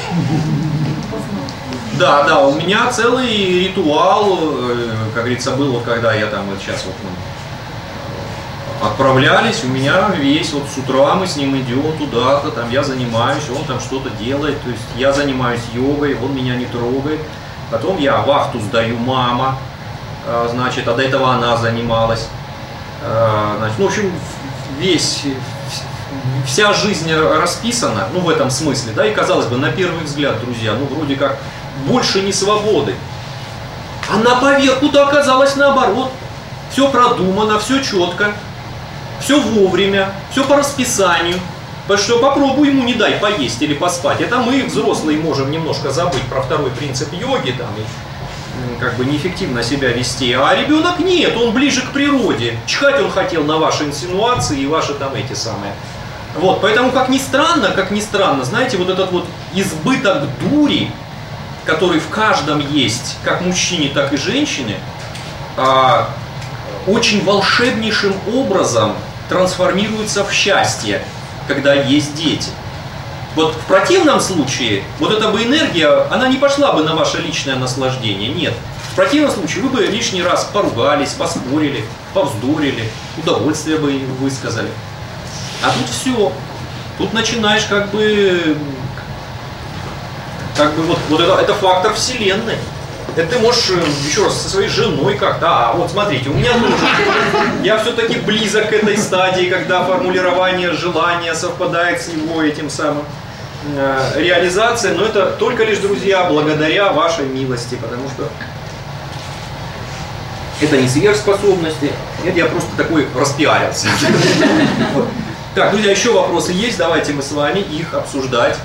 Да, да, у меня целый ритуал, как говорится, был, вот когда я там вот сейчас вот мы отправлялись, у меня весь, вот с утра мы с ним идем туда-то, там я занимаюсь, он там что-то делает, то есть я занимаюсь йогой, он меня не трогает, потом я вахту сдаю, мама, значит, а до этого она занималась, значит, ну, в общем, весь, вся жизнь расписана, ну, в этом смысле, да, и казалось бы, на первый взгляд, друзья, ну, вроде как больше не свободы. А на поверку-то оказалось наоборот. Все продумано, все четко, все вовремя, все по расписанию. Потому что попробуй ему не дай поесть или поспать. Это мы, взрослые, можем немножко забыть про второй принцип йоги, там, и как бы неэффективно себя вести. А ребенок нет, он ближе к природе. Чихать он хотел на ваши инсинуации и ваши там эти самые. Вот, поэтому, как ни странно, как ни странно, знаете, вот этот вот избыток дури, который в каждом есть, как мужчине, так и женщине, а, очень волшебнейшим образом трансформируется в счастье, когда есть дети. Вот в противном случае, вот эта бы энергия, она не пошла бы на ваше личное наслаждение, нет. В противном случае вы бы лишний раз поругались, поспорили, повздорили, удовольствие бы высказали. А тут все, тут начинаешь как бы... Как бы вот, вот это, это фактор Вселенной. Это ты можешь еще раз со своей женой как-то. А, вот смотрите, у меня тоже. Я все-таки близок к этой стадии, когда формулирование желания совпадает с его этим самым э, реализацией. Но это только лишь, друзья, благодаря вашей милости, потому что это не сверхспособности. Это я просто такой распиарился. Вот. Так, друзья, еще вопросы есть? Давайте мы с вами их обсуждать.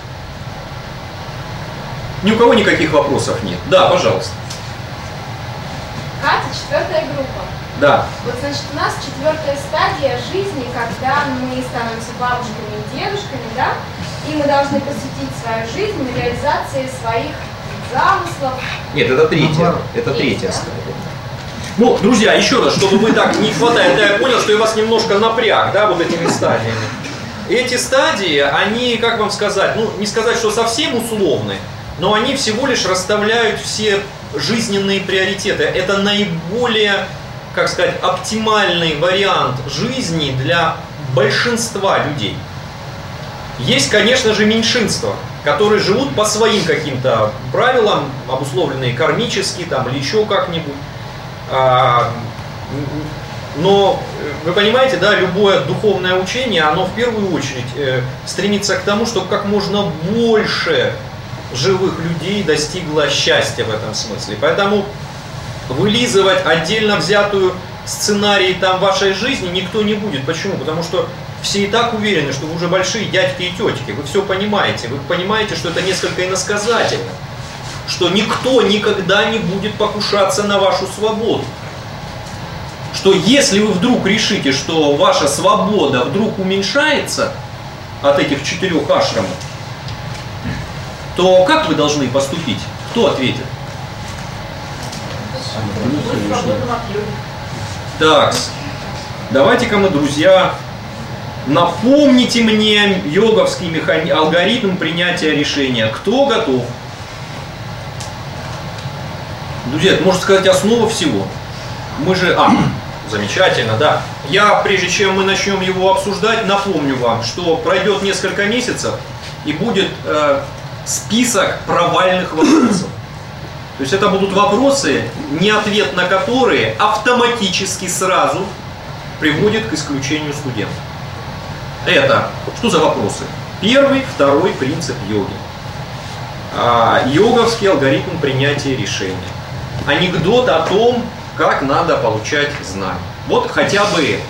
Ни у кого никаких вопросов нет. Да, пожалуйста. Катя, четвертая группа. Да. Вот, значит, у нас четвертая стадия жизни, когда мы становимся бабушками и дедушками, да? И мы должны посвятить свою жизнь на реализации своих замыслов. Нет, это третья. Это третья стадия. Ну, друзья, еще раз, чтобы вы так не хватает, да, я понял, что я вас немножко напряг, да, вот этими стадиями. Эти стадии, они, как вам сказать, ну, не сказать, что совсем условны, но они всего лишь расставляют все жизненные приоритеты. Это наиболее, как сказать, оптимальный вариант жизни для большинства людей. Есть, конечно же, меньшинства, которые живут по своим каким-то правилам, обусловленные кармически там, или еще как-нибудь. Но вы понимаете, да, любое духовное учение, оно в первую очередь стремится к тому, чтобы как можно больше живых людей достигло счастья в этом смысле. Поэтому вылизывать отдельно взятую сценарий там вашей жизни никто не будет. Почему? Потому что все и так уверены, что вы уже большие дядьки и тетки. Вы все понимаете. Вы понимаете, что это несколько иносказательно. Что никто никогда не будет покушаться на вашу свободу. Что если вы вдруг решите, что ваша свобода вдруг уменьшается от этих четырех ашрамов, то как вы должны поступить? Кто ответит? Так, давайте-ка мы, друзья, напомните мне йоговский механи... алгоритм принятия решения. Кто готов? Друзья, это, можно сказать, основа всего. Мы же... А, замечательно, да. Я, прежде чем мы начнем его обсуждать, напомню вам, что пройдет несколько месяцев и будет э, список провальных вопросов. То есть это будут вопросы, не ответ на которые автоматически сразу приводит к исключению студента. Это что за вопросы? Первый, второй принцип йоги. А, йоговский алгоритм принятия решения. Анекдот о том, как надо получать знания. Вот хотя бы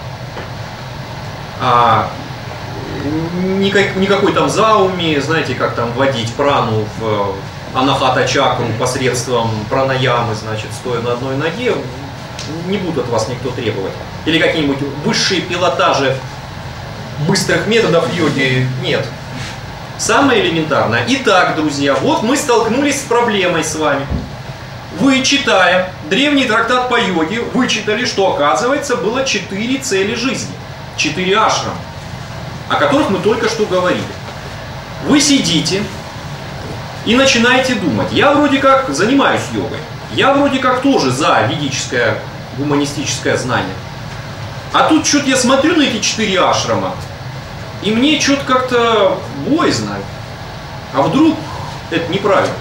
а, никак, никакой там зауми, знаете, как там вводить прану в анахата чакру посредством пранаямы, значит, стоя на одной ноге, не будет от вас никто требовать. Или какие-нибудь высшие пилотажи быстрых методов йоги нет. Самое элементарное. Итак, друзья, вот мы столкнулись с проблемой с вами. Вы, читая древний трактат по йоге, вычитали, что, оказывается, было четыре цели жизни. Четыре ашрама, о которых мы только что говорили. Вы сидите и начинаете думать. Я вроде как занимаюсь йогой. Я вроде как тоже за ведическое гуманистическое знание. А тут что-то я смотрю на эти четыре ашрама, и мне что-то как-то боязно. А вдруг это неправильно?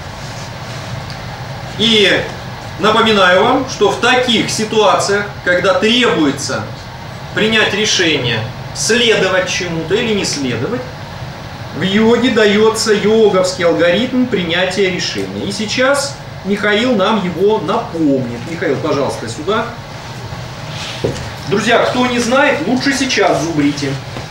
И напоминаю вам, что в таких ситуациях, когда требуется принять решение, следовать чему-то или не следовать, в йоге дается йоговский алгоритм принятия решения. И сейчас Михаил нам его напомнит. Михаил, пожалуйста, сюда. Друзья, кто не знает, лучше сейчас зубрите.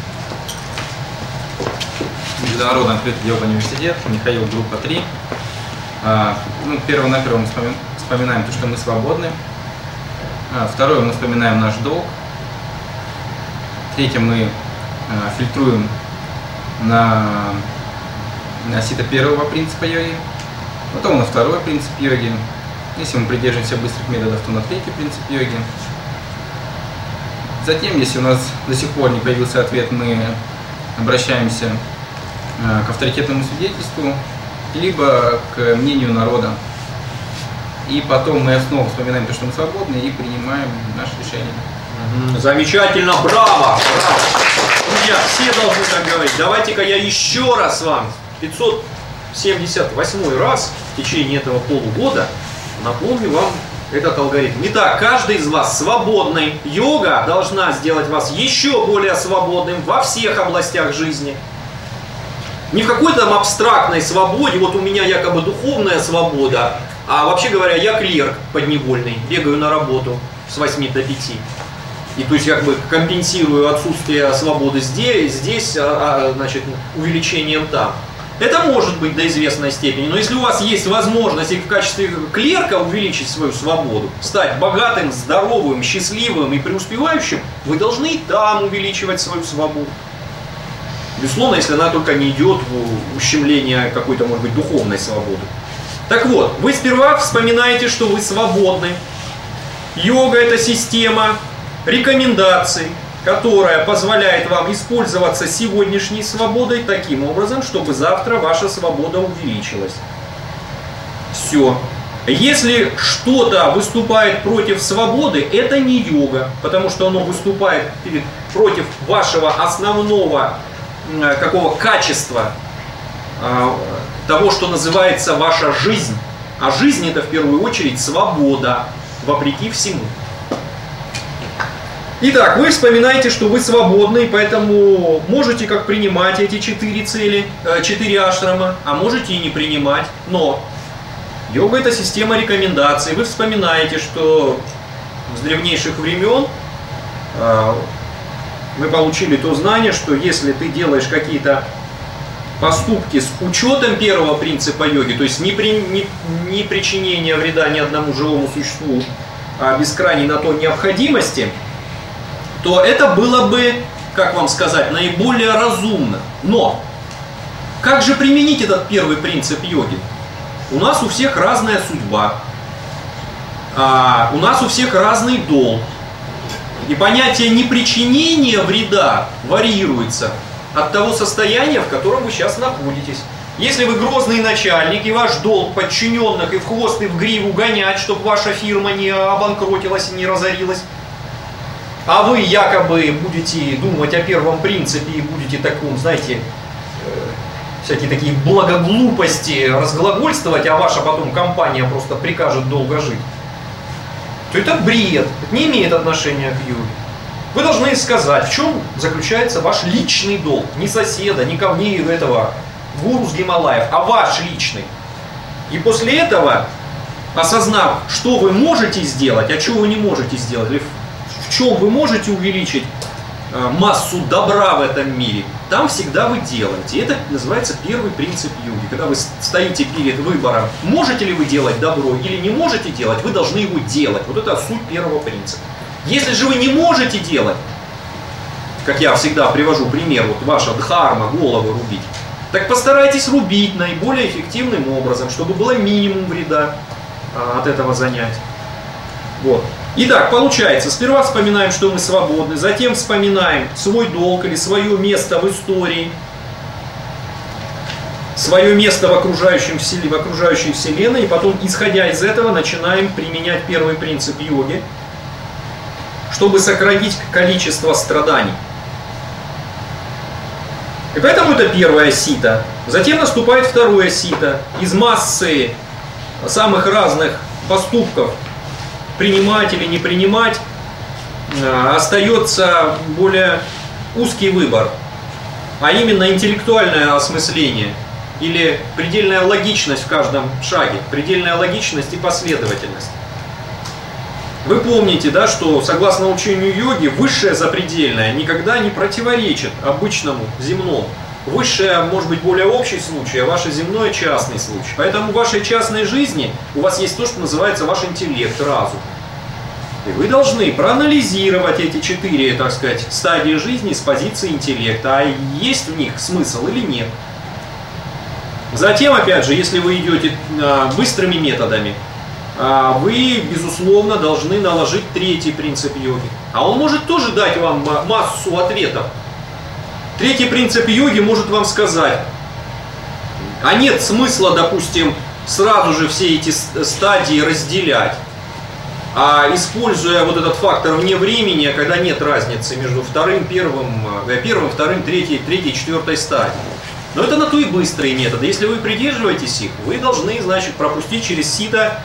Международный открытый йога-университет, Михаил, группа три. А, ну, перво-наперво мы вспоминаем, вспоминаем то, что мы свободны. А, второе, мы вспоминаем наш долг. Третье, мы а, фильтруем на, на сито первого принципа йоги. Потом на второй принцип йоги. Если мы придерживаемся быстрых методов, то на третий принцип йоги. Затем, если у нас до сих пор не появился ответ, мы обращаемся а, к авторитетному свидетельству, либо к мнению народа. И потом мы снова вспоминаем то, что мы свободны, и принимаем наше решение. Замечательно, браво! Браво! Друзья, все должны так говорить. Давайте-ка я еще раз вам, пятьсот семьдесят восьмой раз в течение этого полугода, напомню вам этот алгоритм. Итак, каждый из вас свободный. Йога должна сделать вас еще более свободным во всех областях жизни. Не в какой-то там абстрактной свободе, вот у меня якобы духовная свобода, а вообще говоря, я клерк подневольный, бегаю на работу с восьми до пяти. И то есть как бы компенсирую отсутствие свободы здесь, здесь а, а, значит, увеличением там. Это может быть до известной степени, но если у вас есть возможность в качестве клерка увеличить свою свободу, стать богатым, здоровым, счастливым и преуспевающим, вы должны и там увеличивать свою свободу. Безусловно, если она только не идет в ущемление какой-то, может быть, духовной свободы. Так вот, вы сперва вспоминаете, что вы свободны. Йога – это система рекомендаций, которая позволяет вам использоваться сегодняшней свободой таким образом, чтобы завтра ваша свобода увеличилась. Все. Если что-то выступает против свободы, это не йога, потому что оно выступает перед, против вашего основного э, какого качества, э, того, что называется ваша жизнь. А жизнь — это в первую очередь свобода, вопреки всему. Итак, вы вспоминаете, что вы свободны, поэтому можете как принимать эти четыре цели, четыре ашрама, а можете и не принимать. Но йога — это система рекомендаций. Вы вспоминаете, что с древнейших времен э, вы получили то знание, что если ты делаешь какие-то поступки с учетом первого принципа йоги, то есть не, при, не, не причинение вреда ни одному живому существу, а без крайней на то необходимости, то это было бы, как вам сказать, наиболее разумно. Но как же применить этот первый принцип йоги? У нас у всех разная судьба, а, у нас у всех разный долг. И понятие непричинения вреда варьируется от того состояния, в котором вы сейчас находитесь. Если вы грозный начальник, и ваш долг подчиненных и в хвост, и в гриву гонять, чтобы ваша фирма не обанкротилась и не разорилась, а вы якобы будете думать о первом принципе и будете таком, знаете, всякие такие благоглупости разглагольствовать, а ваша потом компания просто прикажет долго жить, то это бред, это не имеет отношения к йоге. Вы должны сказать, в чем заключается ваш личный долг. Не соседа, не ковни этого гуру с Гималаев, а ваш личный. И после этого, осознав, что вы можете сделать, а что вы не можете сделать, или в чем вы можете увеличить массу добра в этом мире, там всегда вы делаете. И это называется первый принцип йоги. Когда вы стоите перед выбором, можете ли вы делать добро или не можете делать, вы должны его делать. Вот это суть первого принципа. Если же вы не можете делать, как я всегда привожу пример, вот ваша дхарма, головы рубить, так постарайтесь рубить наиболее эффективным образом, чтобы было минимум вреда а, от этого занятия. Вот. Итак, получается, сперва вспоминаем, что мы свободны, затем вспоминаем свой долг или свое место в истории, свое место в, окружающем вселенной, в окружающей вселенной, и потом, исходя из этого, начинаем применять первый принцип йоги, чтобы сократить количество страданий. И поэтому это первое сито. Затем наступает второе сито. Из массы самых разных поступков, принимать или не принимать, остается более узкий выбор, а именно интеллектуальное осмысление или предельная логичность в каждом шаге, предельная логичность и последовательность. Вы помните, да, что согласно учению йоги, высшее запредельное никогда не противоречит обычному земному. Высшее может быть более общий случай, а ваше земное частный случай. Поэтому в вашей частной жизни у вас есть то, что называется ваш интеллект, разум. И вы должны проанализировать эти четыре, так сказать, стадии жизни с позиции интеллекта, а есть в них смысл или нет. Затем, опять же, если вы идете быстрыми методами, вы, безусловно, должны наложить третий принцип йоги. А он может тоже дать вам массу ответов. Третий принцип йоги может вам сказать, а нет смысла, допустим, сразу же все эти стадии разделять, а используя вот этот фактор вне времени, когда нет разницы между вторым, первым, первым, вторым, третьей, третьей, четвертой стадией. Но это на то и быстрые методы. Если вы придерживаетесь их, вы должны, значит, пропустить через сито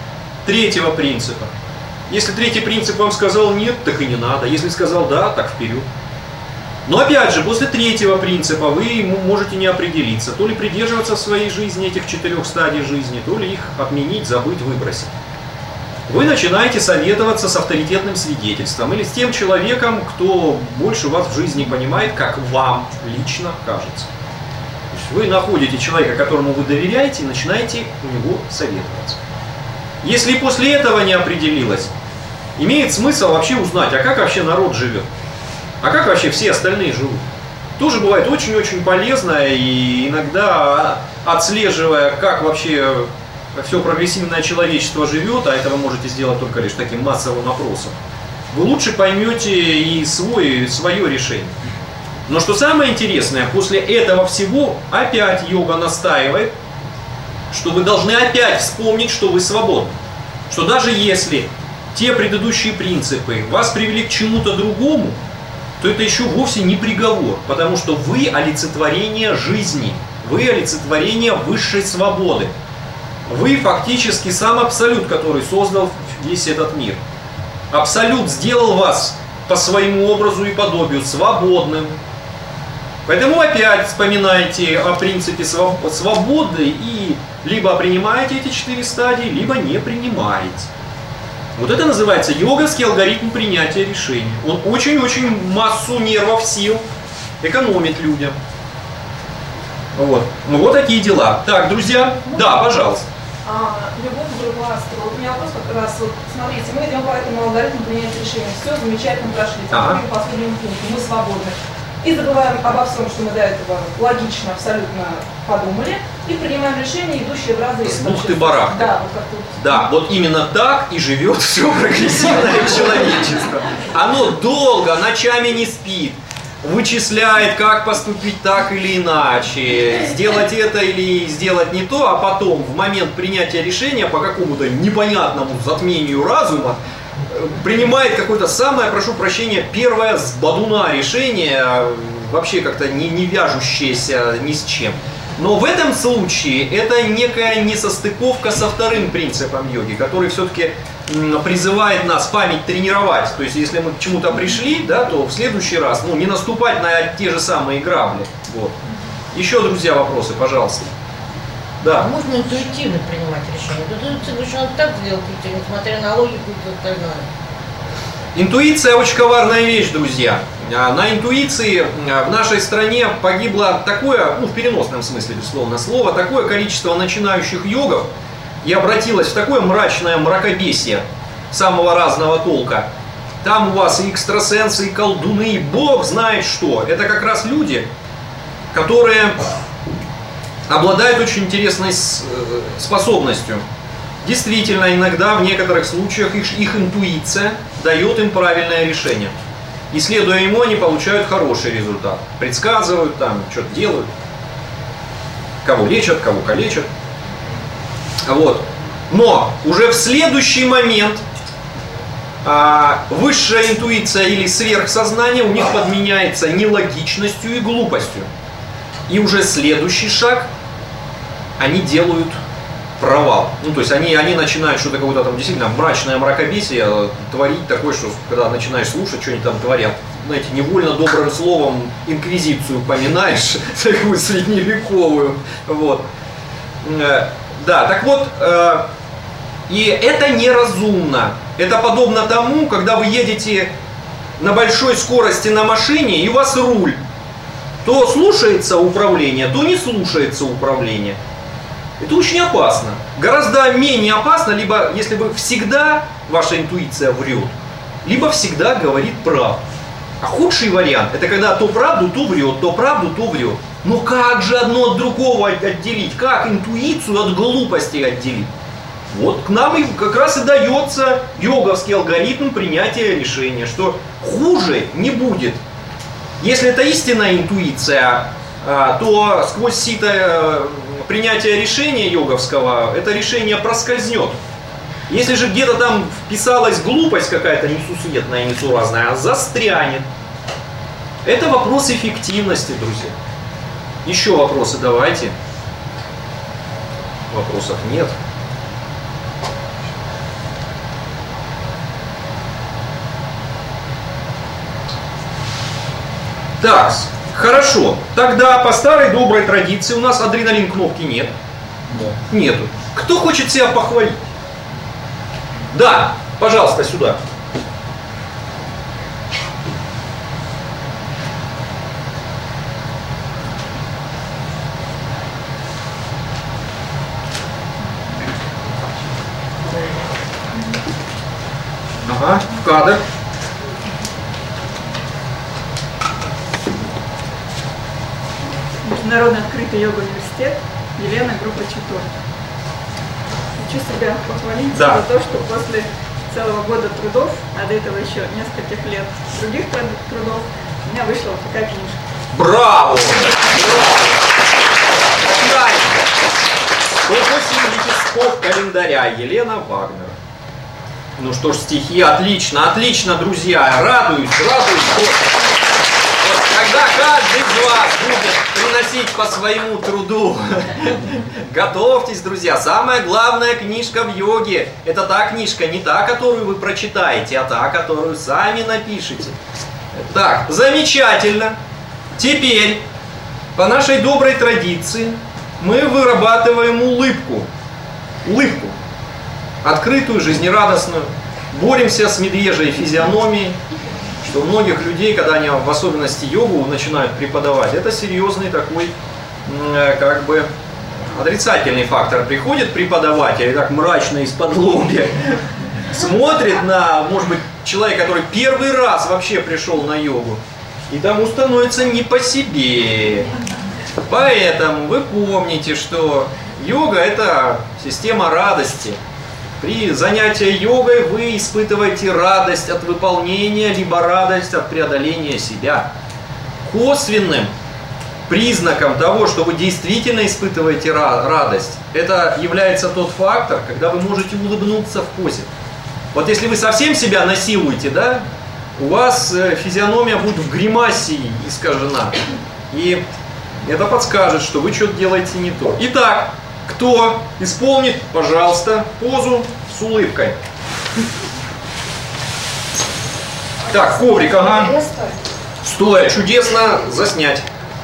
третьего принципа. Если третий принцип вам сказал нет, так и не надо. Если сказал да, так вперед. Но опять же, после третьего принципа вы можете не определиться, то ли придерживаться в своей жизни этих четырех стадий жизни, то ли их отменить, забыть, выбросить. Вы начинаете советоваться с авторитетным свидетельством или с тем человеком, кто больше вас в жизни понимает, как вам лично кажется. То есть вы находите человека, которому вы доверяете, и начинаете у него советоваться. Если после этого не определилось, имеет смысл вообще узнать, а как вообще народ живет, а как вообще все остальные живут. Тоже бывает очень-очень полезно, и иногда, отслеживая, как вообще все прогрессивное человечество живет, а это вы можете сделать только лишь таким массовым опросом, вы лучше поймете и свой, свое решение. Но что самое интересное, после этого всего опять йога настаивает, что вы должны опять вспомнить, что вы свободны. Что даже если те предыдущие принципы вас привели к чему-то другому, то это еще вовсе не приговор, потому что вы олицетворение жизни, вы олицетворение высшей свободы. Вы фактически сам Абсолют, который создал весь этот мир. Абсолют сделал вас по своему образу и подобию свободным. Поэтому опять вспоминайте о принципе свободы и либо принимаете эти четыре стадии, либо не принимаете. Вот это называется йоговский алгоритм принятия решений. Он очень-очень массу нервов, сил экономит людям. Вот. Ну вот такие дела. Так, друзья, да, пожалуйста. А, любовь к другу. Вот у меня вопрос как раз, вот, смотрите, мы идем по этому алгоритму принятия решений. Все замечательно прошли. Ага. По последнему пункту мы свободны. И забываем обо всем, что мы до этого логично, абсолютно подумали, и принимаем решения, идущие в разрез. С бухты-барахты. Да, вот как тут. Да, вот именно так и живет все прогрессивное человечество. Оно долго, ночами не спит, вычисляет, как поступить так или иначе, сделать это или сделать не то, а потом в момент принятия решения по какому-то непонятному затмению разума принимает какое-то самое, прошу прощения, первое с бадуна решение, вообще как-то не, не вяжущееся ни с чем. Но в этом случае это некая несостыковка со вторым принципом йоги, который все-таки призывает нас память тренировать. То есть если мы к чему-то пришли, да, то в следующий раз ну, не наступать на те же самые грабли. Вот. Еще, друзья, вопросы, пожалуйста. Да. А можно интуитивно принимать решения? Тут интуиция надо так сделать, несмотря на логику и все остальное. Интуиция очень коварная вещь, друзья. На интуиции в нашей стране погибло такое, ну в переносном смысле, безусловно, слово, такое количество начинающих йогов и обратилось в такое мрачное мракобесие самого разного толка. Там у вас и экстрасенсы, и колдуны, и бог знает что. Это как раз люди, которые обладают очень интересной способностью. Действительно, иногда в некоторых случаях их, их интуиция дает им правильное решение. И следуя ему, они получают хороший результат. Предсказывают, там, что-то делают. Кого лечат, кого калечат. Вот. Но уже в следующий момент а, высшая интуиция или сверхсознание у них подменяется нелогичностью и глупостью. И уже следующий шаг они делают провал. Ну, то есть они, они начинают что-то какое-то там действительно мрачное мракобесие творить такое, что когда начинаешь слушать, что они там творят, знаете, невольно добрым словом инквизицию поминаешь, такую средневековую. Вот. Да, так вот, и это неразумно. Это подобно тому, когда вы едете на большой скорости на машине, и у вас руль. То слушается управление, то не слушается управление. Это очень опасно. Гораздо менее опасно, либо если вы всегда, ваша интуиция врет, либо всегда говорит правду. А худший вариант, это когда то правду, то врет, то правду, то врет. Но как же одно от другого отделить? Как интуицию от глупости отделить? Вот к нам и как раз и дается йоговский алгоритм принятия решения, что хуже не будет. Если это истинная интуиция, то сквозь сито принятия решения йоговского это решение проскользнет. Если же где-то там вписалась глупость какая-то несусветная, несуразная, застрянет. Это вопрос эффективности, друзья. Еще вопросы давайте. Вопросов нет. Так, хорошо. Тогда по старой доброй традиции у нас адреналин кнопки нет. Да. Нету. Кто хочет себя похвалить? Да, пожалуйста, сюда. Ага, в кадр. Международный открытый йога-университет, Елена, группа Читур. Хочу себя похвалить Да. за то, что после целого года трудов, а до этого еще нескольких лет других труд- трудов, у меня вышла вот такая книжка. Браво! Браво! сто восемьдесят скоб календаря Елена Вагнер. Ну что ж, стихи, отлично, отлично, друзья. Радуюсь, радуюсь. Вот, вот когда каждый из вас будет приносить по своему труду, готовьтесь, друзья. Самая главная книжка в йоге — это та книжка, не та, которую вы прочитаете, а та, которую сами напишете. Так, замечательно. Теперь, по нашей доброй традиции, мы вырабатываем улыбку. Улыбку. Открытую, жизнерадостную. Боремся с медвежьей физиономией, что у многих людей, когда они в особенности йогу начинают преподавать, это серьезный такой, как бы, отрицательный фактор. Приходит преподаватель и так мрачно из-под лобья смотрит на, может быть, человека, который первый раз вообще пришел на йогу, и тому становится не по себе. Поэтому вы помните, что йога — это система радости. При занятии йогой вы испытываете радость от выполнения, либо радость от преодоления себя. Косвенным признаком того, что вы действительно испытываете радость, это является тот фактор, когда вы можете улыбнуться в позе. Вот если вы совсем себя насилуете, да, у вас физиономия будет в гримасе искажена. И это подскажет, что вы что-то делаете не то. Итак, кто исполнит, пожалуйста, позу с улыбкой. Так, коврик, ага. Стоя, чудесно, заснять.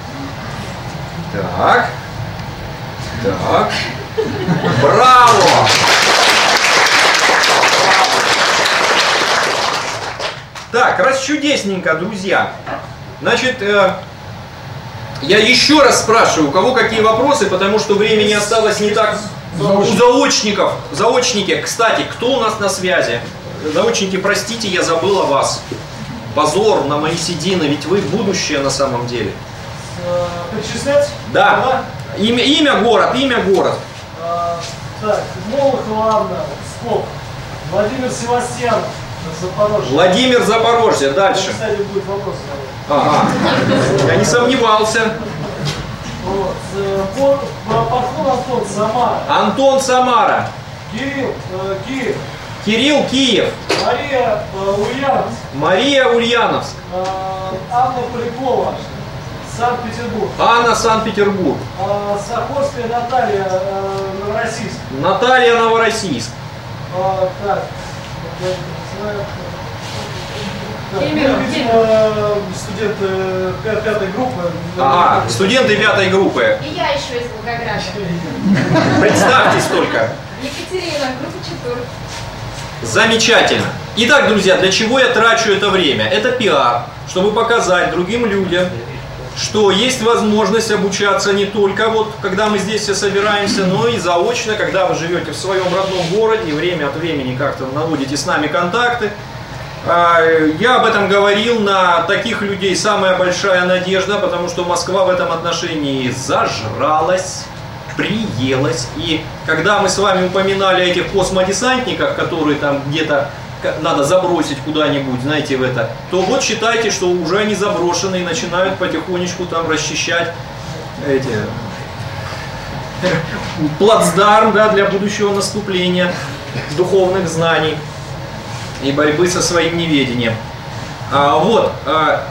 Так. Так. Браво! Так, раз чудесненько, друзья. Значит, э, я еще раз спрашиваю, у кого какие вопросы, потому что времени осталось не так. У заочников, заочники, кстати, кто у нас на связи? Заочники, простите, я забыл о вас. Позор на мои седины, ведь вы будущее на самом деле. Перечислять? Да. Имя, имя, город, имя, город. А, так, Молохова Анна, Псков. Владимир Севастьянов, Запорожье. Владимир, Запорожье, дальше. Это, кстати, будет вопрос. Ага. Я не сомневался. Вот. Пархун Антон, Самара. Антон, Самара. Кирилл, э, Киев. Кирилл, Киев. Мария э, Ульяновск. Мария, Ульяновск. Э, Анна Полякова, Санкт-Петербург. Анна, Санкт-Петербург. Э, Сахорская Наталья, э, Новороссийск. Наталья, Новороссийск. Э, так, я не знаю. Так, Кемерово, ну, видимо, студенты пя- пятой группы. Ага, студенты пятой группы. И я еще из Волгограда. Представьтесь только. Екатерина, группа Читур. Замечательно. Итак, друзья, для чего я трачу это время? Это пиар, чтобы показать другим людям, что есть возможность обучаться не только вот, когда мы здесь все собираемся, но и заочно, когда вы живете в своем родном городе и время от времени как-то наводите с нами контакты. Я об этом говорил, на таких людей самая большая надежда, потому что Москва в этом отношении зажралась, приелась. И когда мы с вами упоминали о этих космодесантниках, которые там где-то надо забросить куда-нибудь, знаете, в это, то вот считайте, что уже они заброшены и начинают потихонечку там расчищать эти плацдарм, да, для будущего наступления духовных знаний и борьбы со своим неведением. А, вот, а,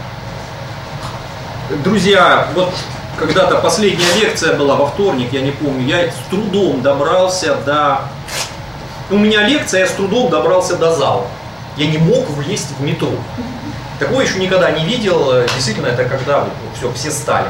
друзья, вот когда-то последняя лекция была во вторник, я не помню, я с трудом добрался до... У меня лекция, я с трудом добрался до зала. Я не мог влезть в метро. Такого еще никогда не видел. Действительно, это когда вот, все, все стали.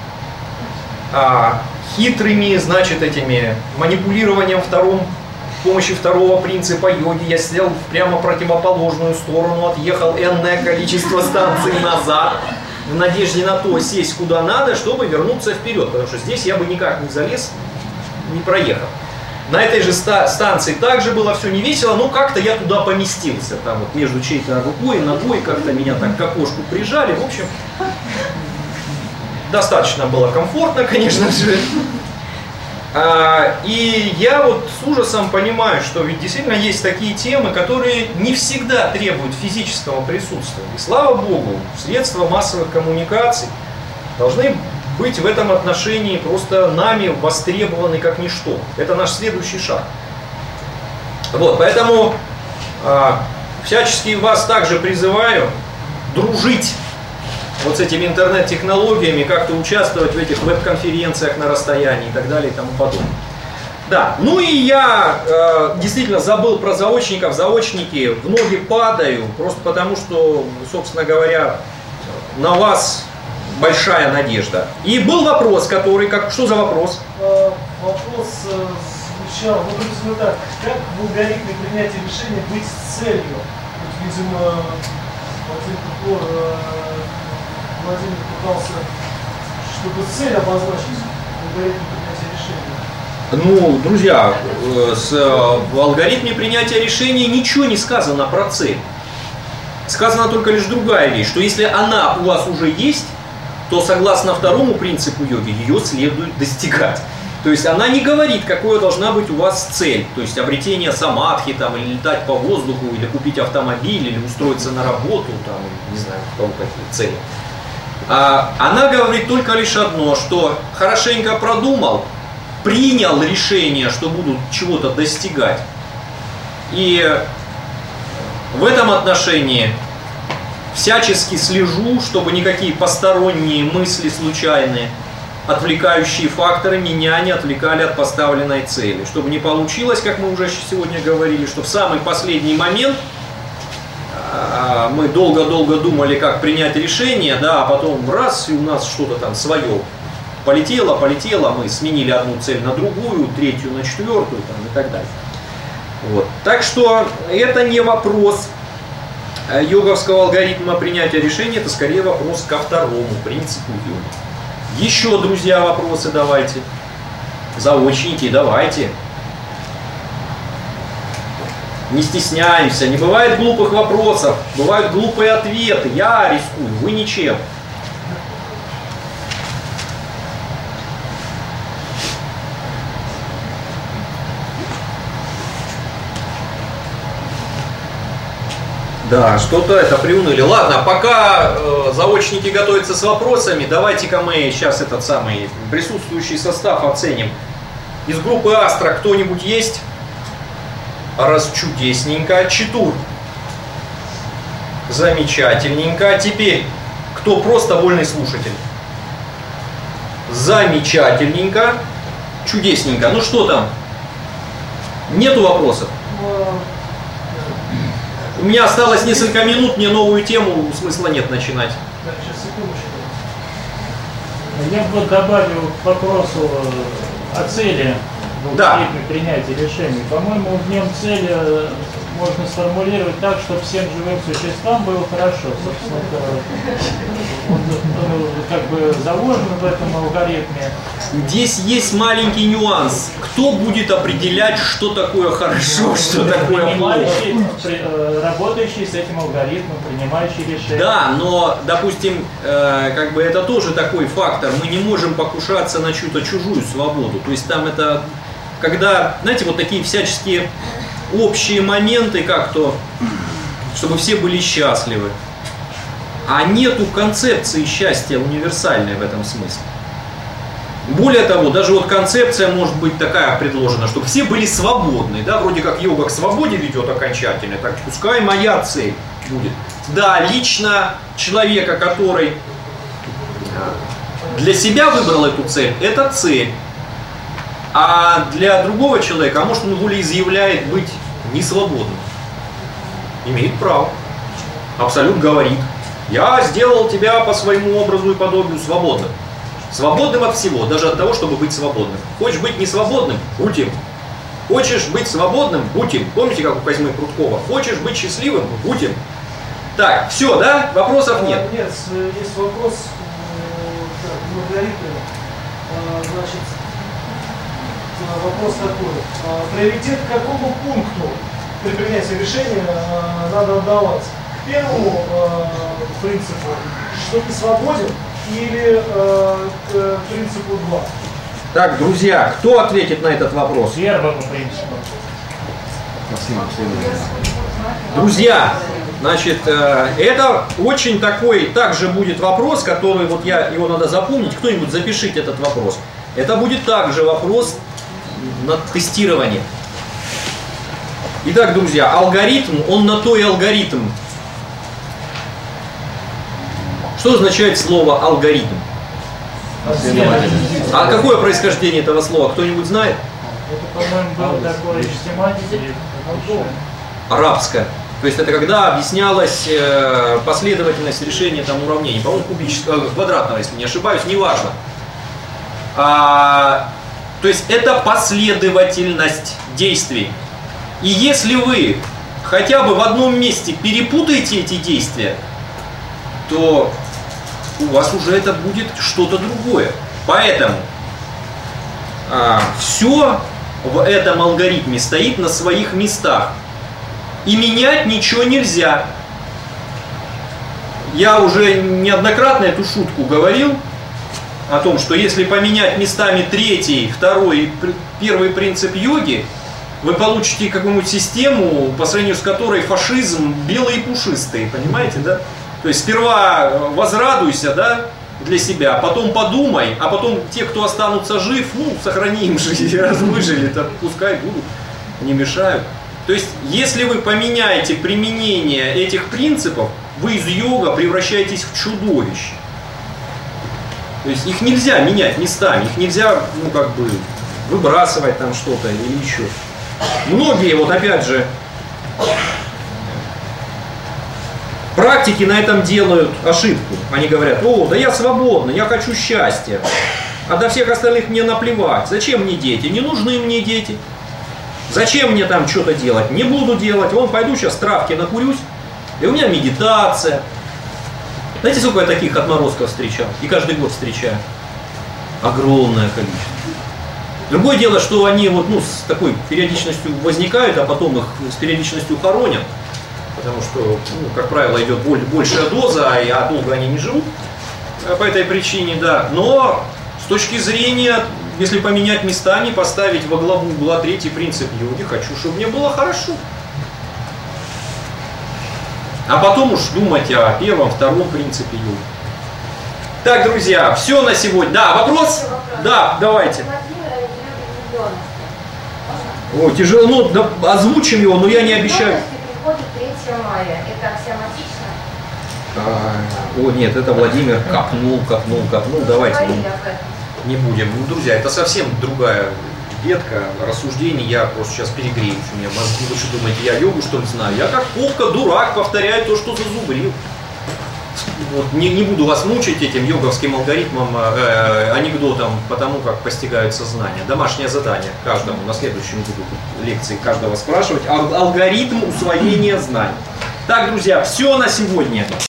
А, хитрыми, значит, этими манипулированием вторым, с помощью второго принципа йоги я сел в прямо противоположную сторону, отъехал энное количество станций назад, в надежде на то сесть куда надо, чтобы вернуться вперед, потому что здесь я бы никак не залез, не проехал. На этой же ста станции также было все невесело, но как-то я туда поместился, там вот между чьей-то рукой и ногой как-то меня так к окошку прижали, в общем, достаточно было комфортно, конечно же. А, и я вот с ужасом понимаю, что ведь действительно есть такие темы, которые не всегда требуют физического присутствия. И слава богу, средства массовых коммуникаций должны быть в этом отношении просто нами востребованы как ничто. Это наш следующий шаг. Вот, поэтому а, всячески вас также призываю дружить вот с этими интернет-технологиями, как-то участвовать в этих веб-конференциях на расстоянии и так далее и тому подобное. Да, ну и я э, действительно забыл про заочников. Заочники, в ноги падаю, просто потому что, собственно говоря, на вас большая надежда. И был вопрос, который, как, что за вопрос? Э, вопрос э, звучал, ну, приблизительно так, как в алгоритме принятия решения быть целью? Вот, видимо, Владимир Куклор, э, Владимир пытался, чтобы цель обозначить в алгоритме принятия решения. Ну, друзья, с, в алгоритме принятия решения ничего не сказано про цель. Сказана только лишь другая вещь, что если она у вас уже есть, то согласно второму принципу йоги ее следует достигать. То есть она не говорит, какой должна быть у вас цель, то есть обретение самадхи, там, или летать по воздуху, или купить автомобиль, или устроиться на работу, там, не знаю, у кого какие цели. А, она говорит только лишь одно, что хорошенько продумал, принял решение, что будут чего-то достигать. И в этом отношении всячески слежу, чтобы никакие посторонние мысли случайные, отвлекающие факторы меня не отвлекали от поставленной цели. Чтобы не получилось, как мы уже сегодня говорили, что в самый последний момент мы долго-долго думали, как принять решение, да, а потом раз, и у нас что-то там свое полетело, полетело, мы сменили одну цель на другую, третью на четвертую там, и так далее. Вот. Так что это не вопрос йоговского алгоритма принятия решения, это скорее вопрос ко второму принципу йоги. Еще, друзья, вопросы давайте. Заочники, давайте. Не стесняемся, не бывает глупых вопросов, бывают глупые ответы. Я рискую, вы ничем. Да, что-то это приуныли. Ладно, пока э, заочники готовятся с вопросами, давайте-ка мы сейчас этот самый присутствующий состав оценим. Из группы Астра кто-нибудь есть? Раз чудесненько. Читур. Замечательненько. Теперь, кто просто вольный слушатель? Замечательненько. Чудесненько. Ну что там? Нету вопросов? У меня осталось несколько минут, мне новую тему смысла нет начинать. Я бы добавил к вопросу о цели в да. принятия решений. По-моему, в нем цели можно сформулировать так, чтобы всем живым существам было хорошо. Собственно, он, он как бы заложен в этом алгоритме. Здесь есть маленький нюанс. Кто будет определять, что такое хорошо, что такое плохо? Работающий с этим алгоритмом, принимающий решения. Да, но, допустим, э, как бы это тоже такой фактор. Мы не можем покушаться на чью-то чужую свободу. То есть там это, когда, знаете, вот такие всяческие общие моменты, как то, чтобы все были счастливы. А нету концепции счастья универсальной в этом смысле. Более того, даже вот концепция может быть такая предложена, чтобы все были свободны, да, вроде как йога к свободе ведет окончательно, так пускай моя цель будет. Да, лично человека, который для себя выбрал эту цель, это цель. А для другого человека, а может он волеизъявляет быть несвободным. Имеет право. Абсолют говорит. Я сделал тебя по своему образу и подобию свободным. Свободным от всего, даже от того, чтобы быть свободным. Хочешь быть не свободным? Будь им. Хочешь быть свободным? Будь им. Помните, как у Козьмы Пруткова? Хочешь быть счастливым? Будь им. Так, все, да? Вопросов нет? А, нет, есть вопрос так, Маргариты. А, значит, вопрос такой. А, приоритет к какому пункту при принятии решения а, надо отдавать? К первому а, принципу, что ты свободен, или а, к принципу два? Так, друзья, кто ответит на этот вопрос? Первому принципу. Друзья, значит, это очень такой, также будет вопрос, который, вот я, его надо запомнить, кто-нибудь запишите этот вопрос. Это будет также вопрос на тестирование. Итак, друзья, алгоритм, он на то и алгоритм. Что означает слово алгоритм? А какое происхождение этого слова? Кто-нибудь знает? Это, по-моему, было такое из семантики. Арабское. То есть это когда объяснялась э, последовательность решения там уравнений, по-моему, кубического, э, квадратного, если не ошибаюсь, неважно. А, то есть это последовательность действий. И если вы хотя бы в одном месте перепутаете эти действия, то у вас уже это будет что-то другое. Поэтому а, все в этом алгоритме стоит на своих местах. И менять ничего нельзя. Я уже неоднократно эту шутку говорил о том, что если поменять местами третий, второй и первый принцип йоги, вы получите какую-нибудь систему, по сравнению с которой фашизм белый и пушистый, понимаете, да? То есть сперва возрадуйся, да, для себя, потом подумай, а потом те, кто останутся жив, ну, сохрани им жизнь, раз выжили, то пускай будут, не мешают. То есть, если вы поменяете применение этих принципов, вы из йога превращаетесь в чудовище. То есть, их нельзя менять местами, их нельзя, ну, как бы, выбрасывать там что-то или еще. Многие, вот опять же, практики на этом делают ошибку. Они говорят: о, да я свободный, я хочу счастья, а до всех остальных мне наплевать. Зачем мне дети? Не нужны мне дети. Зачем мне там что-то делать? Не буду делать. Вон, пойду сейчас травки накурюсь, и у меня медитация. Знаете, сколько я таких отморозков встречал? И каждый год встречаю. Огромное количество. Другое дело, что они вот, ну, с такой периодичностью возникают, а потом их с периодичностью хоронят. Потому что, ну, как правило, идет большая доза, и а долго они не живут. По этой причине, да. Но с точки зрения, если поменять местами, поставить во главу угла третий принцип йоги, хочу, чтобы мне было хорошо. А потом уж думать о первом, втором принципе йоги. Так, друзья, все на сегодня. Да, вопрос? Да, давайте. О, тяжело, ну, да, озвучим его, но я не обещаю. Приходит третьего мая, это аксиоматично? А, о, нет, это Владимир копнул, копнул, копнул. Давайте ну, не будем. Ну, друзья, это совсем другая ветка рассуждений. Я просто сейчас перегреюсь. У меня мозги, вы что думаете, я йогу что ли знаю? Я как попка, дурак, повторяю то, что зазубрил. Вот, не, не буду вас мучить этим йоговским алгоритмом, э, анекдотом по тому, как постигают сознание. Домашнее задание каждому, на следующем буду лекции каждого спрашивать. Ал- алгоритм усвоения знаний. Так, друзья, все на сегодня.